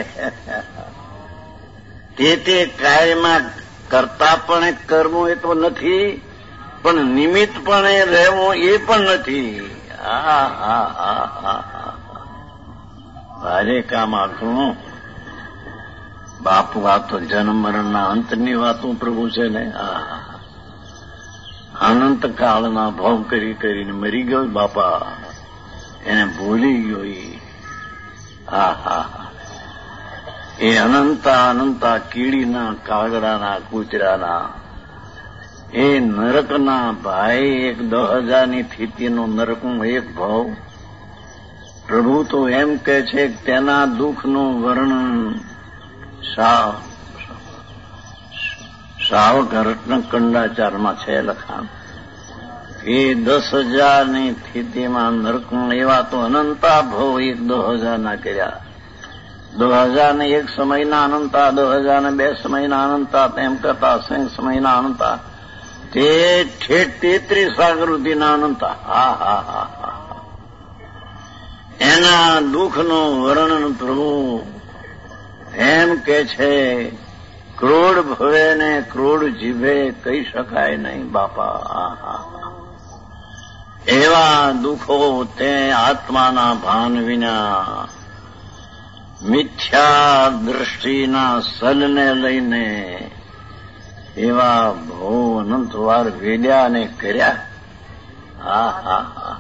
તે તે કાર્યમાં કરતાપણે કરવું એ તો નથી, પણ નિમિત્તપણે રહેવું એ પણ નથી. હા હા હા હા હા, ભારે કામ આખું. બાપુ, આ તો જન્મ મરણના અંતની વાતો પ્રભુ છે ને. અનંત કાળના ભાવ કરી કરીને મરી ગયો બાપા, એને ભૂલી ગયો. હા હા, એ અનંતા અનંતા કીડીના કાગડાના કૂતરાના એ નરકના ભાઈ, એક દસ હજારની સ્થિતિનો નરકનો એક ભાવ. પ્રભુ તો એમ કહે છે કે તેના દુઃખનું વર્ણન સાવ સાવક રત્નકંડાચારમાં છે લખાણ. એ દસ હજારની સ્થિતિમાં નરકમાં એવા તો અનંતા ભાવ એક દસ હજારના કર્યા. દસ હજાર ને એક સમયના અનંતા, દસ હજાર ને બે સમયના અનંતા, તેમ કરતા અસંખ્ય સમયના અનંતા, તે ઠેઠ તેત્રીસ સાગરવૃદ્ધિના અનંતા. હા હા હા હા, એના દુઃખનું વર્ણન પ્રભુ એમ કે છે, ક્રોડ ભવે ને ક્રોડ જીભે કહી શકાય નહીં બાપા. એવા દુઃખો તે આત્માના ભાન વિના મિથ્યા દ્રષ્ટિના સલને લઈને એવા બહુ અનંતવાર વેડ્યા અને કર્યા. હા હા હા,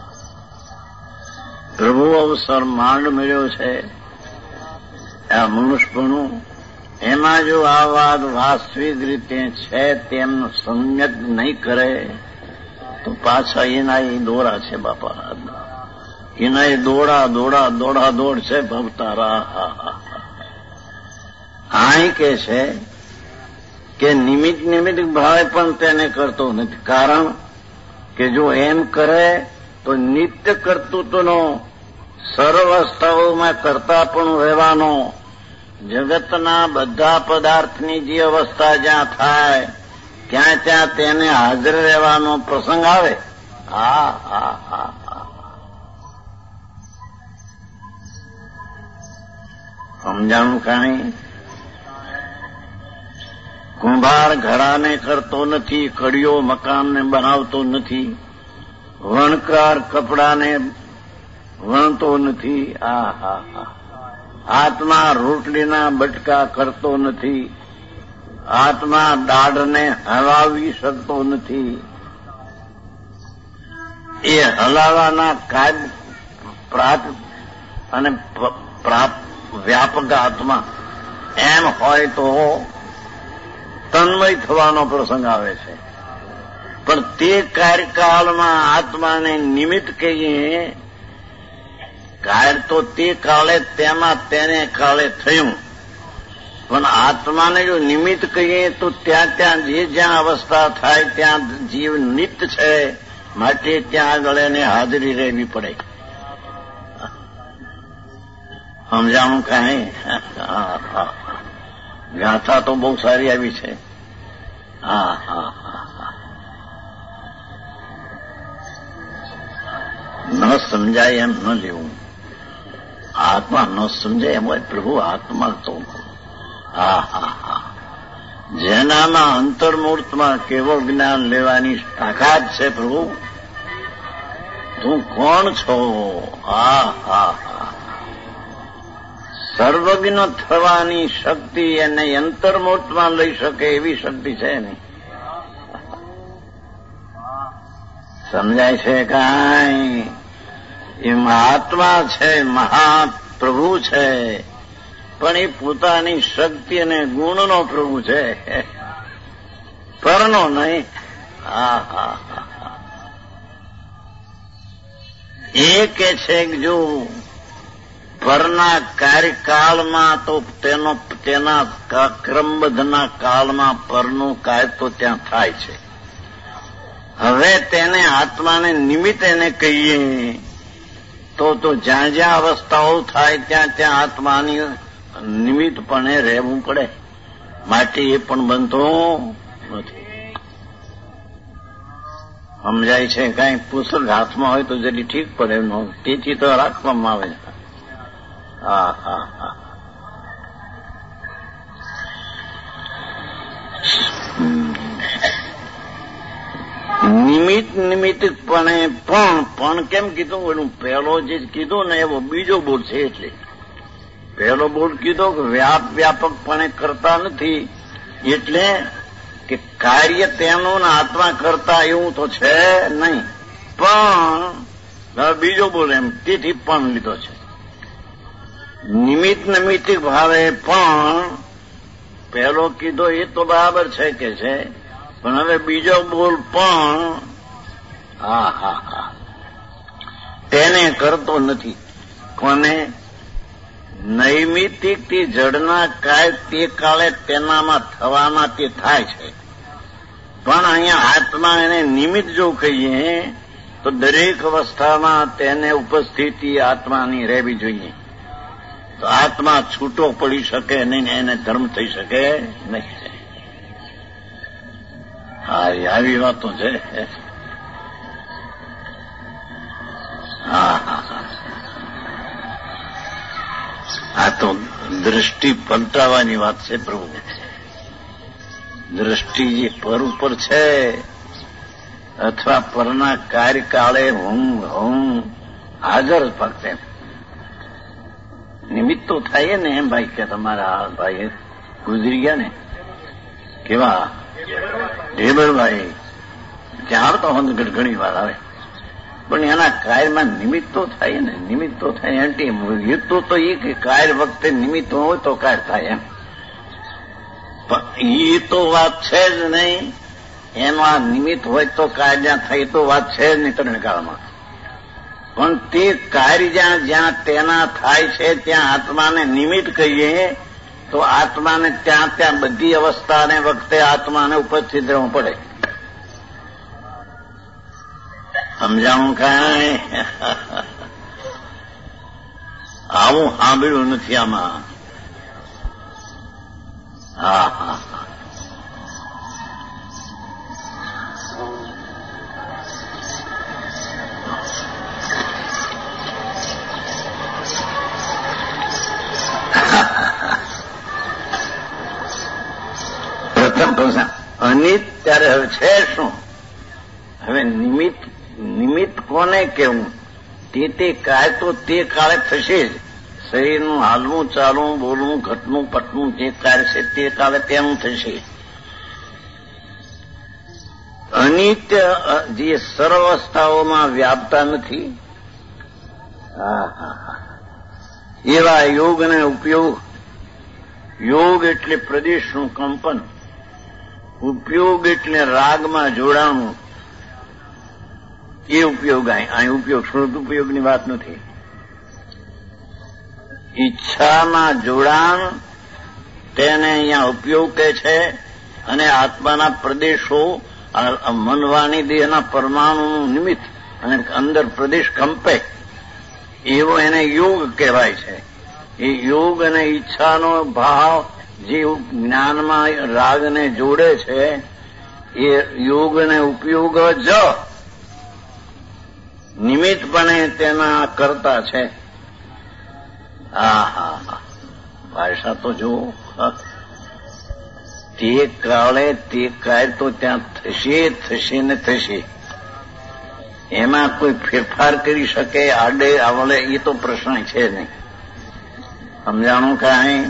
પ્રભુ અવસર માંડ મળ્યો છે આ મનુષ્યપણું. એમાં જો આ વાત વાસ્તવિક રીતે છે તેમનું સમ્યક નહીં કરે તો પાછા એના એ દોરા છે બાપા, એના એ દોડા દોડા દોડા દોડ છે ભવતારા. અહીં કે છે કે નિમિત્ત નિમિત્ત ભાવે પણ તેને કરતો નથી, કારણ કે જો એમ કરે તો નિત્ય કર્તૃત્વનો સર્વસ્થાઓમાં કરતા પણ રહેવાનો, જગતના બધા પદાર્થની જે અવસ્થા જ્યાં થાય ત્યાં ત્યાં તેને હાજર રહેવાનો પ્રસંગ આવે. હા હા હા હા, સમજાણું કાંઈ? કુંભાર ઘડાને કરતો નથી, કડીઓ મકાનને બનાવતો નથી, વણકાર કપડાને વણતો નથી. આ હા હા, આત્મા રોટલીના બટકા કરતો નથી, આત્મા દાઢને હલાવી શકતો નથી. એ હલાવવાના કાર્ય પ્રાપ અને વ્યાપક આત્મા એમ હોય તો તન્મય થવાનો પ્રસંગ આવે છે, પણ તે કાર્યકાળમાં આત્માને નિમિત્ત કહીએ, કાળ તો તે કાળે તેમાં તેને કાળે થયું, પણ આત્માને જો નિમિત્ત કહીએ તો ત્યાં ત્યાં જે જ્યાં અવસ્થા થાય ત્યાં જીવ નિત્ય છે, માટે ત્યાં આગળ એને હાજરી રહેવી પડે. સમજાણું કાંઈ? ગાથા તો બહુ સારી આવી છે. હા હા હા હા ન સમજાય એમ ન લેવું. આત્મા ન સમજાય એમ હોય પ્રભુ આત્મા તો હા હા હા જેનામાં અંતર્મૂર્તમાં કેવો જ્ઞાન લેવાની તાકાત છે પ્રભુ, તું કોણ છો? હા હા હા સર્વજ્ઞ થવાની શક્તિ એને અંતર્મૂર્તમાં લઈ શકે એવી શક્તિ છે ને. સમજાય છે કાંઈ? એ મહાત્મા છે, મહાપ્રભુ છે, પણ એ પોતાની શક્તિ અને ગુણનો પ્રભુ છે, પરનો નહીં. હા હા હા એ કે છે કે જો પરના કાર્યકાળમાં તો તેનો તેના ક્રમબદ્ધના કાળમાં પરનું કાર્ય તો ત્યાં થાય છે. હવે તેને આત્માને નિમિત્ત એને કહીએ તો તો જ્યાં જ્યાં અવસ્થાઓ થાય ત્યાં ત્યાં આત્માની નિમિત્તપણે રહેવું પડે, માટે એ પણ બનતું નથી. સમજાય છે કાંઈ? પુસ્તક હાથમાં હોય તો જરી ઠીક પડે, તેથી તો રાખવામાં આવે. હા હા હા નિમિત્ત નિમિત્તપણે પણ પણ કેમ કીધું? એનું પહેલો જે કીધું ને એવો બીજો બોલ છે. એટલે પહેલો બોલ કીધો કે વ્યાપ વ્યાપકપણે કરતા નથી, એટલે કે કાર્ય તેનું ને આત્મા કરતા એવું તો છે નહીં. પણ બીજો બોલ એમ તેથી પણ લીધો છે. નિમિત્ત નિમિત્તિક ભાવે પણ પહેલો કીધો એ તો બરાબર છે કે છે, પણ હવે બીજો બોલ પણ હા હા હા તેને કરતો નથી. કોને? નૈમિતિકથી જડના કાય તે કાળે તેનામાં થવાના તે થાય છે, પણ અહીંયા આત્મા એને નિમિત્ત જો કહીએ તો દરેક અવસ્થામાં તેને ઉપસ્થિતિ આત્માની રહેવી જોઈએ. તો આત્મા છૂટો પડી શકે નહીં, એને ધર્મ થઈ શકે નહીં. હા આવી વાતો છે. હા હા હા આ તો દ્રષ્ટિ પલટાવાની વાત છે પ્રભુ. દ્રષ્ટિ જે પર ઉપર છે અથવા પરના કાર્યકાળે હું હું હાજર ફક્ત એમ નિમિત્ત તો થાય ને. એમ ભાઈ કે તમારા ભાઈ ગુજરી ગયા ને, કેવા ઢેબરભાઈ ત્યાં તો ઘણી વાર આવે, પણ એના કાર્યમાં નિમિત્ત તો થાય ને. નિમિત્ત તો થાય એન્ટી હેતુ તો એ કે કાર્ય વખતે નિમિત્ત હોય તો કાર્ય થાય એમ. પણ એ તો વાત છે જ નહીં. એનો આ નિમિત્ત હોય તો કાર્ય જ્યાં થાય તો વાત છે જ નહીં તરણકાળમાં. પણ તે કાર્ય જ્યાં જ્યાં તેના થાય છે ત્યાં આત્માને નિમિત્ત કહીએ તો આત્માને ત્યાં ત્યાં બધી અવસ્થાને વખતે આત્માને ઉપસ્થિત રહેવું પડે. સમજાણું કાંઈ? આવું સાંભળ્યું નથી આમાં. હા હા હા પ્રથમ પ્રશ્ન અનિત ત્યારે હવે છે શું? હવે નિમિત્ત નિમિત્ત કોને કેવું? તે તે કાય તો તે કાળે થશે જ. શરીરનું હાલવું ચાલવું બોલવું ઘટનું પટનું જે કાર્ય છે તે કાળે તેનું થશે. અનિત્ય જે સર્વાવસ્થાઓમાં વ્યાપતા નથી, એવા યોગને ઉપયોગ. યોગ એટલે પ્રદેશનું કંપન, ઉપયોગ એટલે રાગમાં જોડાણું. એ ઉપયોગ અહીં ઉપયોગ શ્રુત ઉપયોગની વાત નથી. ઈચ્છાના જોડાણ તેને અહીંયા ઉપયોગ કહે છે, અને આત્માના પ્રદેશો મનવાણી દેહના પરમાણુનું નિમિત્ત અને અંદર પ્રદેશ કંપે એવો એને યોગ કહેવાય છે. એ યોગ અને ઈચ્છાનો ભાવ જે જ્ઞાનમાં રાગને જોડે છે એ યોગ અને ઉપયોગ જ નિમિત્તપણે તેના કરતા છે. હા હા હા ભાષા તો જુઓ. તે કાળે તે કાર્ય તો ત્યાં થશે થશે ને થશે. એમાં કોઈ ફેરફાર કરી શકે આડે આવડે એ તો પ્રશ્ન છે નહીં. સમજાણું કાંઈ?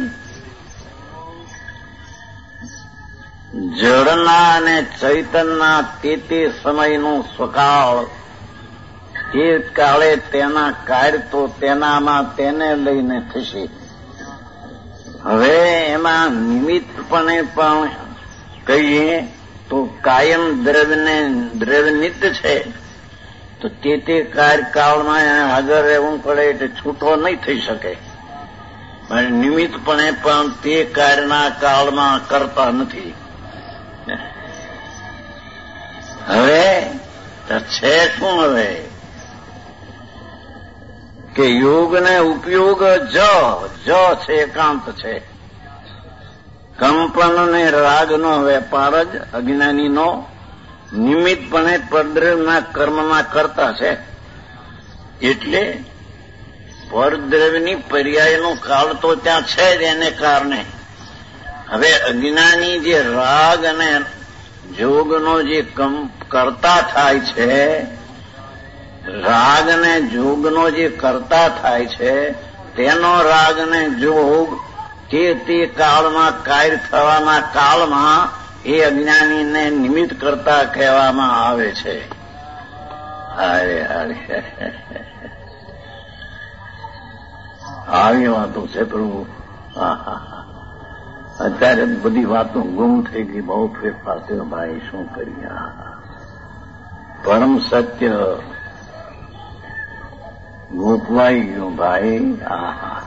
જળના અને ચૈતનના તે તે સમયનું સ્વકાળ તે કાળે તેના કાર્ય તો તેનામાં તેને લઈને થશે. હવે એમાં નિમિત્તપણે પણ કહીએ તો કાયમ દ્રવ્યને દ્રવ્યનિત છે, તો તે તે કાર્યકાળમાં હાજર રહેવું પડે એટલે છૂટો નહીં થઈ શકે. નિમિત્તપણે પણ તે કાર્યના કાળમાં કરતા નથી. હવે છે શું? હવે કે યોગને ઉપયોગ જ જ છે, એકાંત છે. કંપન અને રાગનો વેપાર જ અજ્ઞાનીનો નિમિત્તપણે પરદ્રવ્યના કર્મના કરતા છે. એટલે પરદ્રવ્યની પર્યાયનો કાળ તો ત્યાં છે જ એને કારણે. હવે અજ્ઞાની જે રાગ અને જોગનો જે કરતા થાય છે, રાગ અને જોગનો જે કરતા થાય છે તેનો રાગ અને જોગ તે તે કાળમાં કાર્ય થવાના કાળમાં એ અજ્ઞાનીને નિમિત્ત કરતા કહેવામાં આવે છે. હારે હારે આવી વાતો છે પ્રભુ. હા હા હા અત્યારે બધી વાતો ગુમ થઈ ગઈ, બહુ ફેરફાર થયો ભાઈ, શું કરીએ. પરમ સત્ય ગોપવાઈ ગયું ભાઈ. આહા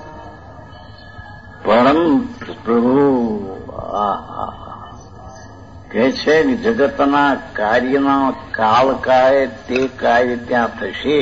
પરમ પ્રભુ આહા કે છે કે જગતના કાર્યના કાળ કાળે તે કાર્ય ત્યાં થશે,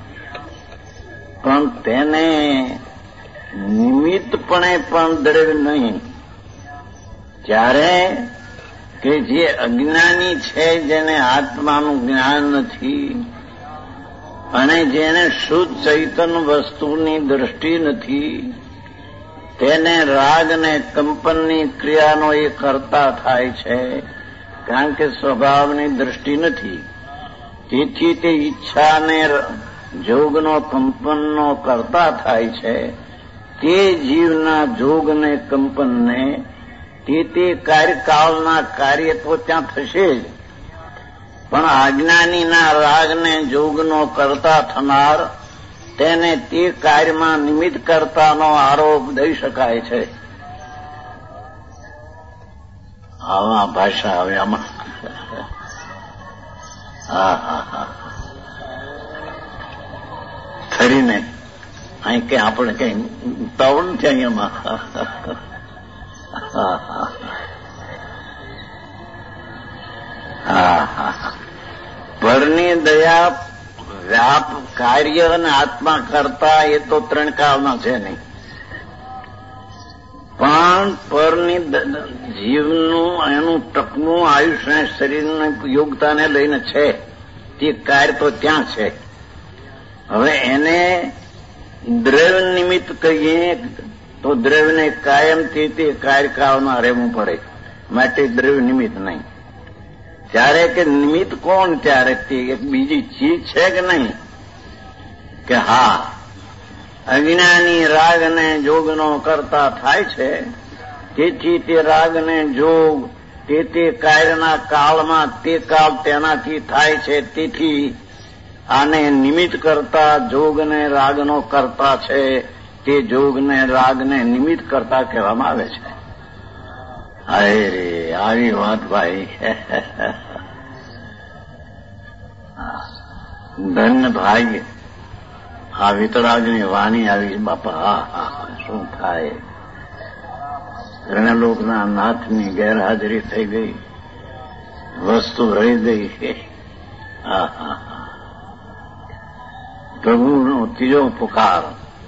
પણ તેને નિમિત્તપણે પણ દ્રવ્ય નહીં. ત્યારે કે જે અજ્ઞાની છે, જેને આત્માનું જ્ઞાન નથી અને જેને શુદ્ધ ચૈતન્ય વસ્તુની દ્રષ્ટિ નથી, તેને રાગ અને કંપનની ક્રિયાનો એ કરતા થાય છે. કારણ કે સ્વભાવની દ્રષ્ટિ નથી. તેથી તે ઈચ્છાને જોગનો કંપનનો કરતા થાય છે. તે જીવના જોગને કંપનને તે તે કાર્યકાળના કાર્ય તો ત્યાં થશે જ, પણ અજ્ઞાનીના રાગને જોગનો કરતા થનાર તેને તે કાર્યમાં નિમિત્ત કરતાનો આરોપ દઈ શકાય છે. આવા ભાષા હવે આમાં હા હા હા ખરીને અહીં કે આપણે કઈ ઉતાવળ નથી અહીંયામાં. હા હા હા પરની દયા વ્યાપ કાર્ય અને આત્મા કરતા એ તો ત્રણ કાળમાં છે નહીં, પણ પરની જીવનું એનું ટકનું આયુષ્ય શરીરની યોગ્યતાને લઈને છે. તે કાર્ય તો ત્યાં છે. હવે એને દ્રવ્ય નિમિત્ત કહીએ તો દ્રવ્યને કાયમથી તે કાર્યકાળમાં રહેવું પડે, માટે દ્રવ્ય નિમિત્ત નહીં. ત્યારે કે નિમિત્ત કોણ? ત્યારે તે એક બીજી ચીજ છે કે નહીં? કે હા, અજ્ઞાની રાગ અને જોગનો કરતા થાય છે. તેથી તે રાગ અને જોગ તે તે કાર્યના કાળમાં તે કાળ તેનાથી થાય છે. તેથી આને નિમિત્ત કરતા જોગને રાગનો કરતા છે. તે જોગને રાગને નિમિત્ત કરતા કહેવામાં આવે છે. અરે રે આવી વાત ભાઈ. ધન્ય ભાગ્ય આ વિતરાગની વાણી આવી બાપા. હા હા હા શું થાય. ઋણલોકના નાથની ગેરહાજરી થઈ ગઈ, વસ્તુ રહી ગઈ. હા હા હા પ્રભુનો ત્રીજો પુકાર.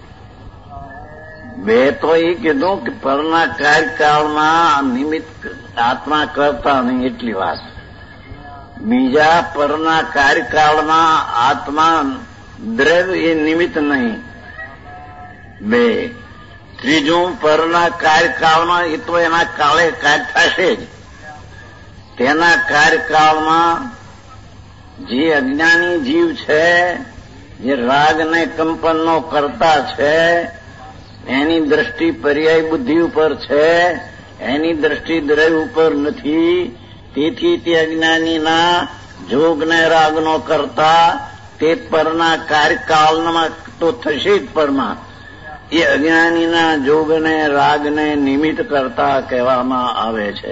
બે તો એ કીધું કે પરના કાર્યકાળમાં નિમિત્ત આત્મા કરતા નહીં એટલી વાત. બીજા પરના કાર્યકાળમાં આત્મા દ્રવ્ય એ નિમિત્ત નહીં. બે ત્રીજું પરના કાર્યકાળમાં એ તો એના કાળે કાર્ય થશે જ. તેના કાર્યકાળમાં જે અજ્ઞાની જીવ છે, જે રાગને કંપનનો કરતા છે, એની દ્રષ્ટિ પર્યાય બુદ્ધિ ઉપર છે, એની દ્રષ્ટિ દ્રવ્ય ઉપર નથી. તેથી તે અજ્ઞાનીના જોગને રાગનો કરતા તે પરના કાર્યકાળમાં તો થશે જ. પરમાં એ અજ્ઞાનીના જોગને રાગને નિમિત્ત કરતા કહેવામાં આવે છે.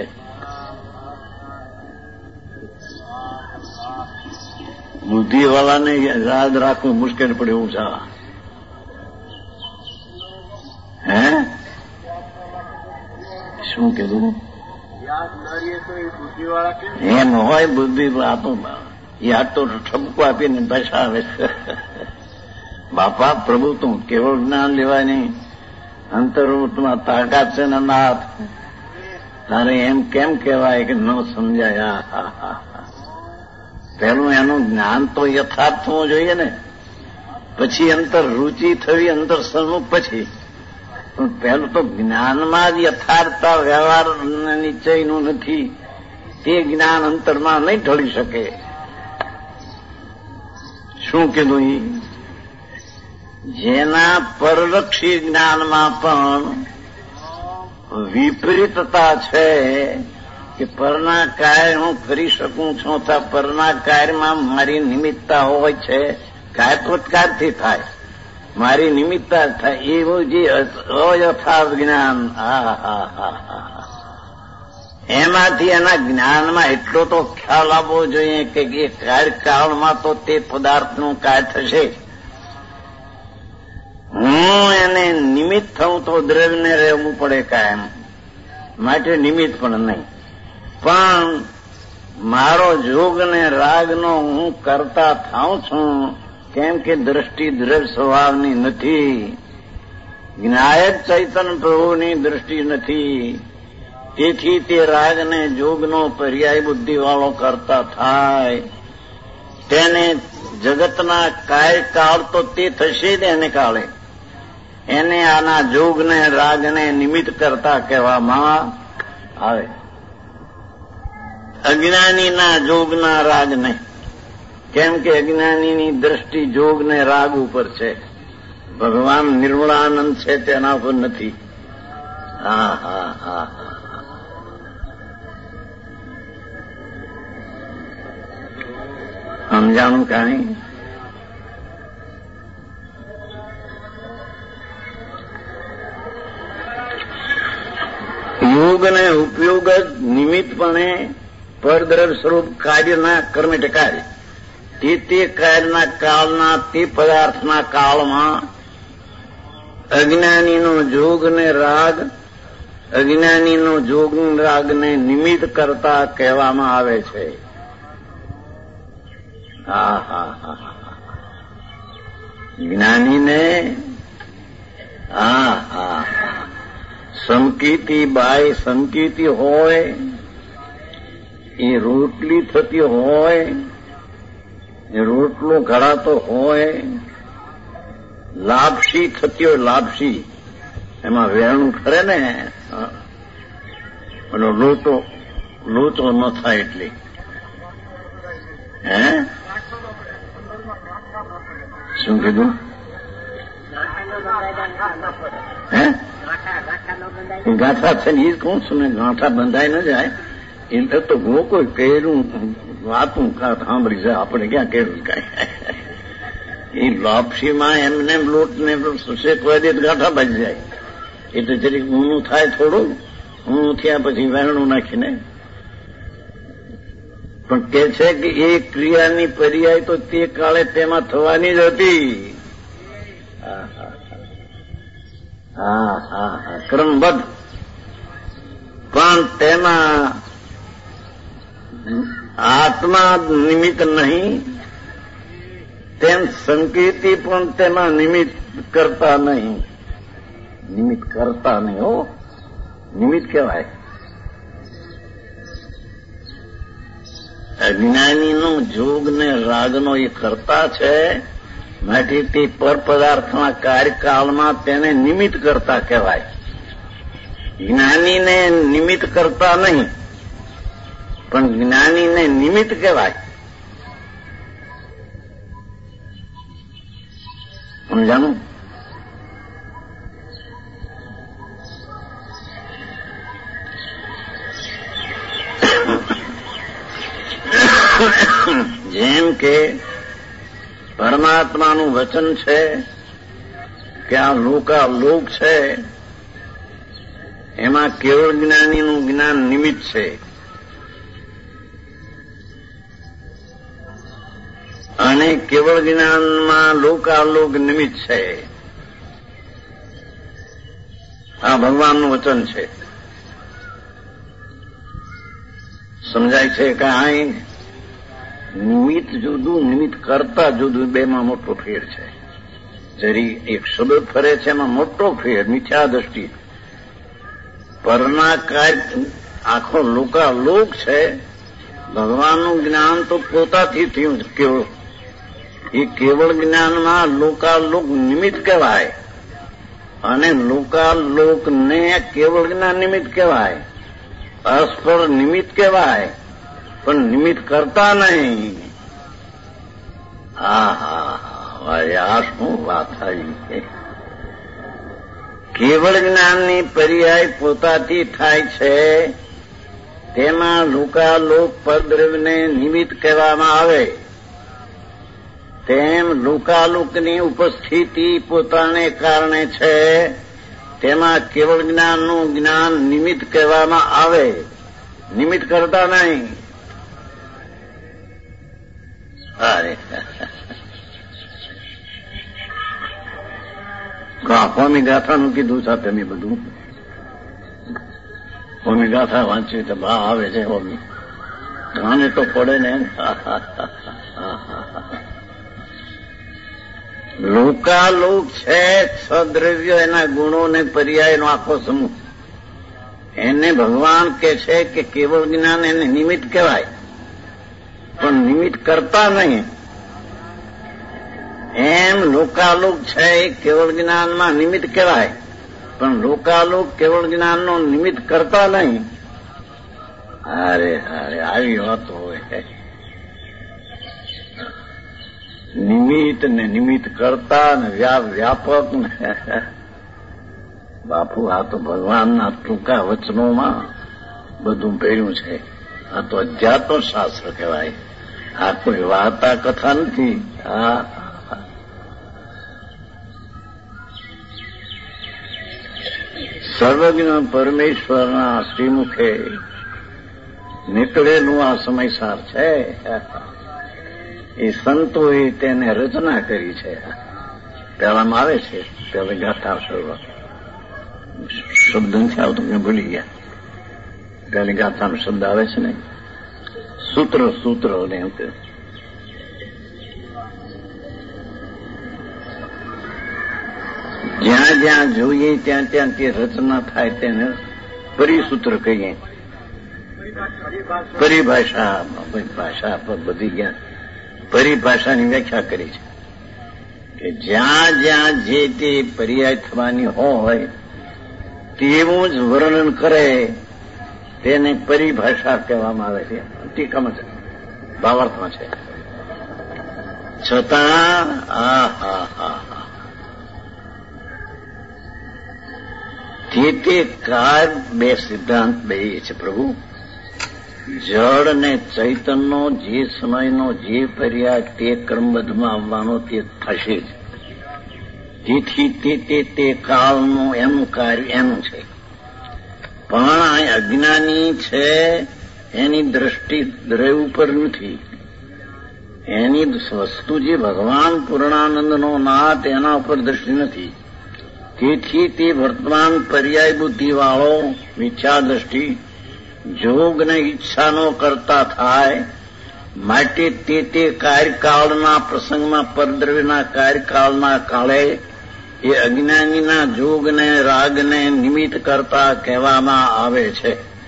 બુદ્ધિવાળાને યાદ રાખવું મુશ્કેલ પડે એવું છે. હે શું કીધું? એમ હોય બુદ્ધિ આપો યાદ તો ઠપકો આપીને પૈસા આવે છે. બાપા પ્રભુ તું કેવળ જ્ઞાન લેવાય નહીં. અંતર્મુખમાં તાકાત છે ને નાથ, તારે એમ કેમ કહેવાય કે ન સમજાય? હા હા હા પેલું એનું જ્ઞાન તો યથાર્થ થવું જોઈએ ને, પછી અંતર રૂચિ થવી અંતર સન્મુખ પછી. પણ પહેલું તો જ્ઞાનમાં જ યથાર્થતા વ્યવહાર નિશ્ચયનું નથી. તે જ્ઞાન અંતરમાં નહીં ઢળી શકે. શું કીધું? એ જેના પરલક્ષી જ્ઞાનમાં પણ વિપરીતતા છે કે પરના કાર્ય હું કરી શકું છું, તો પરના કાર્યમાં મારી નિમિત્તતા હોય છે. કાર્ય તો કાર્યથી થાય, મારી નિમિત્તતા થાય. એવું જે અયથાર્થ જ્ઞાન, હા હા હા હા એમાંથી એના જ્ઞાનમાં એટલો તો ખ્યાલ આવવો જોઈએ કે એ કાર્યકાળમાં તો તે પદાર્થનું કાર્ય થશે. હું એને નિમિત્ત થઉં તો દ્રવ્યને રહેવું પડે કાયમ માટે, નિમિત્ત પણ નહીં. પણ મારો જોગ ને રાગનો હું કરતા થાઉં છું, કેમ કે દ્રષ્ટિ દ્રવ્ય સ્વભાવની નથી. જ્ઞાયક ચૈતન્ય પ્રભુની દ્રષ્ટિ નથી. તેથી તે રાગને જોગનો પર્યાય બુદ્ધિવાળો કરતા થાય. તેને જગતના કાયકાળ તો તે થશે જ એને કાળે. એને આના જોગને રાગને નિમિત્ત કરતા કહેવામાં આવે. અજ્ઞાનીના જોગના રાગ નહીં. કેમ કે અજ્ઞાનીની દ્રષ્ટિ જોગ ને રાગ ઉપર છે. ભગવાન નિર્મળાનંદ છે તેના પર નથી. હા હા હા સમજાણું કાંઈ? યોગ ને ઉપયોગ જ નિમિત્તપણે પરદ્રવ્ય સ્વરૂપ કાર્યના કર્મે ટકાય. તે તે કાર્યના કાળના તે પદાર્થના કાળમાં અજ્ઞાનીનો જોગ ને રાગ, અજ્ઞાનીનો જોગ રાગને નિમિત્ત કરતા કહેવામાં આવે છે. હા હા હા જ્ઞાનીને હા હા સમકીતી બાય સમકીતી હોય, એ રોટલી થતી હોય, એ રોટલો ઘડાતો હોય, લાપસી થતી હોય, લાપસી એમાં વેણું ખરે ને, પેલો લોટો લોચો ન થાય એટલે. હે શું કીધું? હે ગાંઠા છે ને એ કહું છું ને, ગાંઠા બંધાઈ ન જાય એટલે તો હું કોઈ કહેલું વાતું સાંભળી જાય, આપણે ક્યાં કહેલું કાંઈ. એ લાપસીમાં એમને લોટ ને શેકવા દે ગાંઠા બાજી જાય. એટલે જરીક ઊનું થાય થોડું, ઊનું થયા પછી વેરણું નાખીને. પણ કે છે કે એ ક્રિયાની પર્યાય તો તે કાળે તેમાં થવાની જ હતી. હા હા હા ક્રમબદ્ધ, પણ તેમાં આત્મા નિમિત્ત નહીં, તેમ સંકેતી પણ તેમાં નિમિત્ત કરતા નહીં. નિમિત્ત કરતા નહીં હો, નિમિત્ત કહેવાય. અજ્ઞાનીનો જોગ ને રાગનો એ કરતા છે, માટે તે પર પદાર્થના કાર્યકાળમાં તેને નિમિત્ત કરતા કહેવાય. જ્ઞાનીને નિમિત્ત કરતા નહીં, પણ જ્ઞાનીને નિમિત્ત કહેવાય. સમજાણું? જેમ કે પરમાત્માનું વચન છે કે આ લોકાલોક છે, એમાં કેવળ જ્ઞાનીનું જ્ઞાન નિમિત્ત છે, અને કેવળ જ્ઞાનમાં લોકાલોક નિમિત્ત છે. આ ભગવાનનું વચન છે. સમજાય છે કે અહીં નિમિત્ત જુદું, નિમિત્ત કરતા જુદું, બેમાં મોટો ફેર છે. જરી એક શબ્દ ફરે છે એમાં મોટો ફેર, મિથ્યા દ્રષ્ટિ. પરના કાર્ય આખો લોકાલોક છે. ભગવાનનું જ્ઞાન તો પોતાથી થયું કેવળ. એ કેવળ જ્ઞાનમાં લોકાલોક નિમિત્ત કહેવાય, અને લોકાલોકને કેવળ જ્ઞાન નિમિત્ત કહેવાય. પરસ્પર નિમિત્ત કહેવાય, પણ નિમિત્ત કરતા નહીં. હા હા આ શું વાત આવી છે. કેવળ જ્ઞાનની પર્યાય પોતાથી થાય છે, તેમાં લોકાલોક પરદ્રવ્યને નિમિત્ત કહેવામાં આવે. તેમ લોકાલોકની ઉપસ્થિતિ પોતાને કારણે છે, તેમાં કેવળ જ્ઞાનનું જ્ઞાન નિમિત્ત કહેવામાં આવે, નિમિત્ત કરતા નહીં. અરે કોમી ગાથાનું કીધું સાથે મેં બધું. કોમી ગાથા વાંચી તો ભા આવે છે. કોમી ગાને તો પડે ને. લોકાલોક છે સદ્રવ્ય, એના ગુણો ને પર્યાયનો આખો સમૂહ. એને ભગવાન કે છે કે કેવળ જ્ઞાન એને નિમિત્ત કહેવાય, પણ નિમિત્ત કરતા નહીં. એમ લોકાલોક છે એ કેવળ જ્ઞાનમાં નિમિત્ત કહેવાય, પણ લોકાલોક કેવળ જ્ઞાનનો નિમિત્ત કરતા નહીં. અરે અરે આવી વાત હોય. નિમિત્ત ને નિમિત્ત કરતા ને વ્યાપક ને. બાપુ આ તો ભગવાનના ટૂંકા વચનોમાં બધું ભર્યું છે. આ તો અધ્યાત્મ શાસ્ત્ર કહેવાય. આ કોઈ વાર્તા કથા નથી. આ સર્વજ્ઞ પરમેશ્વરના શ્રીમુખે નીકળેલું આ સમયસાર છે. એ સંતોએ તેને રચના કરી છે. પહેલામાં આવે છે, પહેલા ગાથા શરૂઆત શબ્દ નથી આવતો, મેં ભૂલી ગયા. પહેલી ગાથાનો શબ્દ આવે છે ને, સૂત્ર સૂત્ર ને એમ કે જ્યાં જ્યાં જોઈએ ત્યાં ત્યાં તે રચના થાય તેને પરિસૂત્ર કહીએ. પરિભાષા ભાષા પર બધી જ્યાં પરિભાષાની વ્યાખ્યા કરી છે કે જ્યાં જ્યાં જે તે પર્યાય થવાની હોય તેવું જ વર્ણન કરે તેને પરિભાષા કહેવામાં આવે છે. ટીકામાં છે, ભાવાર્થમાં છે. છતાં આ હા હા હા તે તે કાર બે સિદ્ધાંત બે છે પ્રભુ. જળ ને ચૈતનનો જે સમયનો જે પર્યાય તે ક્રમબદ્ધમાં આવવાનો તે થશે જ. તેથી તે તે તે કાળનું એનું કાર્ય એનું છે. પણ આ અજ્ઞાની છે એની દ્રષ્ટિ દ્રવ્ય ઉપર નથી, એની વસ્તુ જે ભગવાન પૂર્ણાનંદનો નાથ એના ઉપર દ્રષ્ટિ નથી. તેથી તે વર્તમાન પર્યાય બુદ્ધિવાળો મિથ્યા દ્રષ્ટિ જોગને ઈચ્છાનો કરતા થાય માટે તે તે કાર્યકાળના પ્રસંગમાં પરદ્રવ્યના કાર્યકાળના કાળે એ અજ્ઞાનીના જોગને રાગને નિમિત્ત કરતા કહેવામાં આવે છે.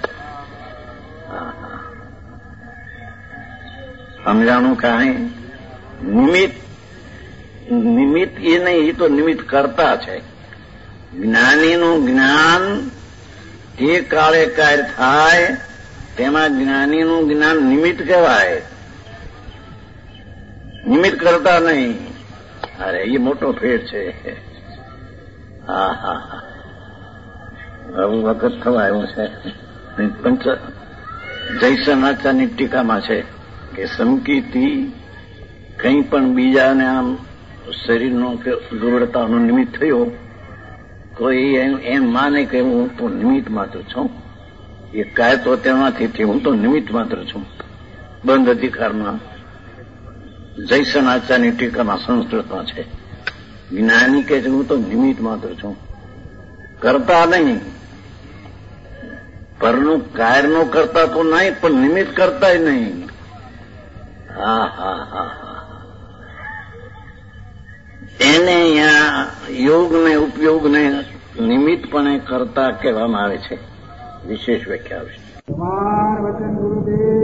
સમજાણું કાંઈ? નિમિત્ત નિમિત્ત એ નહીં, એ તો નિમિત્ત કરતા છે. જ્ઞાનીનું જ્ઞાન જે કાળે કાર્ય થાય તેમાં જ્ઞાનીનું જ્ઞાન નિમિત્ત કહેવાય, નિમિત્ત કરતા નહીં. અરે એ મોટો ફેર છે. હા હા હા હવે વખત થવા આવ્યો છે. પંચ જયસન આચાર્યની ટીકામાં છે કે સંકીર્તિ કંઈ પણ બીજાને આમ શરીરનો કે દુર્બળતાનો નિમિત્ત થયો તો એ એમ માને કે હું તો નિમિત્ત માત્ર છું, એ કાય તો તેમાંથી હું તો નિમિત્ત માત્ર છું. બંધ અધિકારમાં જયસન આચાર્યની ટીકામાં સંસ્કૃતમાં છે. જ્ઞાની કહે છે હું તો નિમિત્ત માત્ર છું, કરતા નહીં. પરનું કાર્યનો કરતા તો નહીં, પણ નિમિત્ત કરતા નહીં. હા હા હા હા એને અહીંયા યોગને ઉપયોગને નિમિત્તપણે કરતા કહેવામાં આવે છે. વિશેષ વ્યાખ્યા આવશે. વચન ગુરુદેવ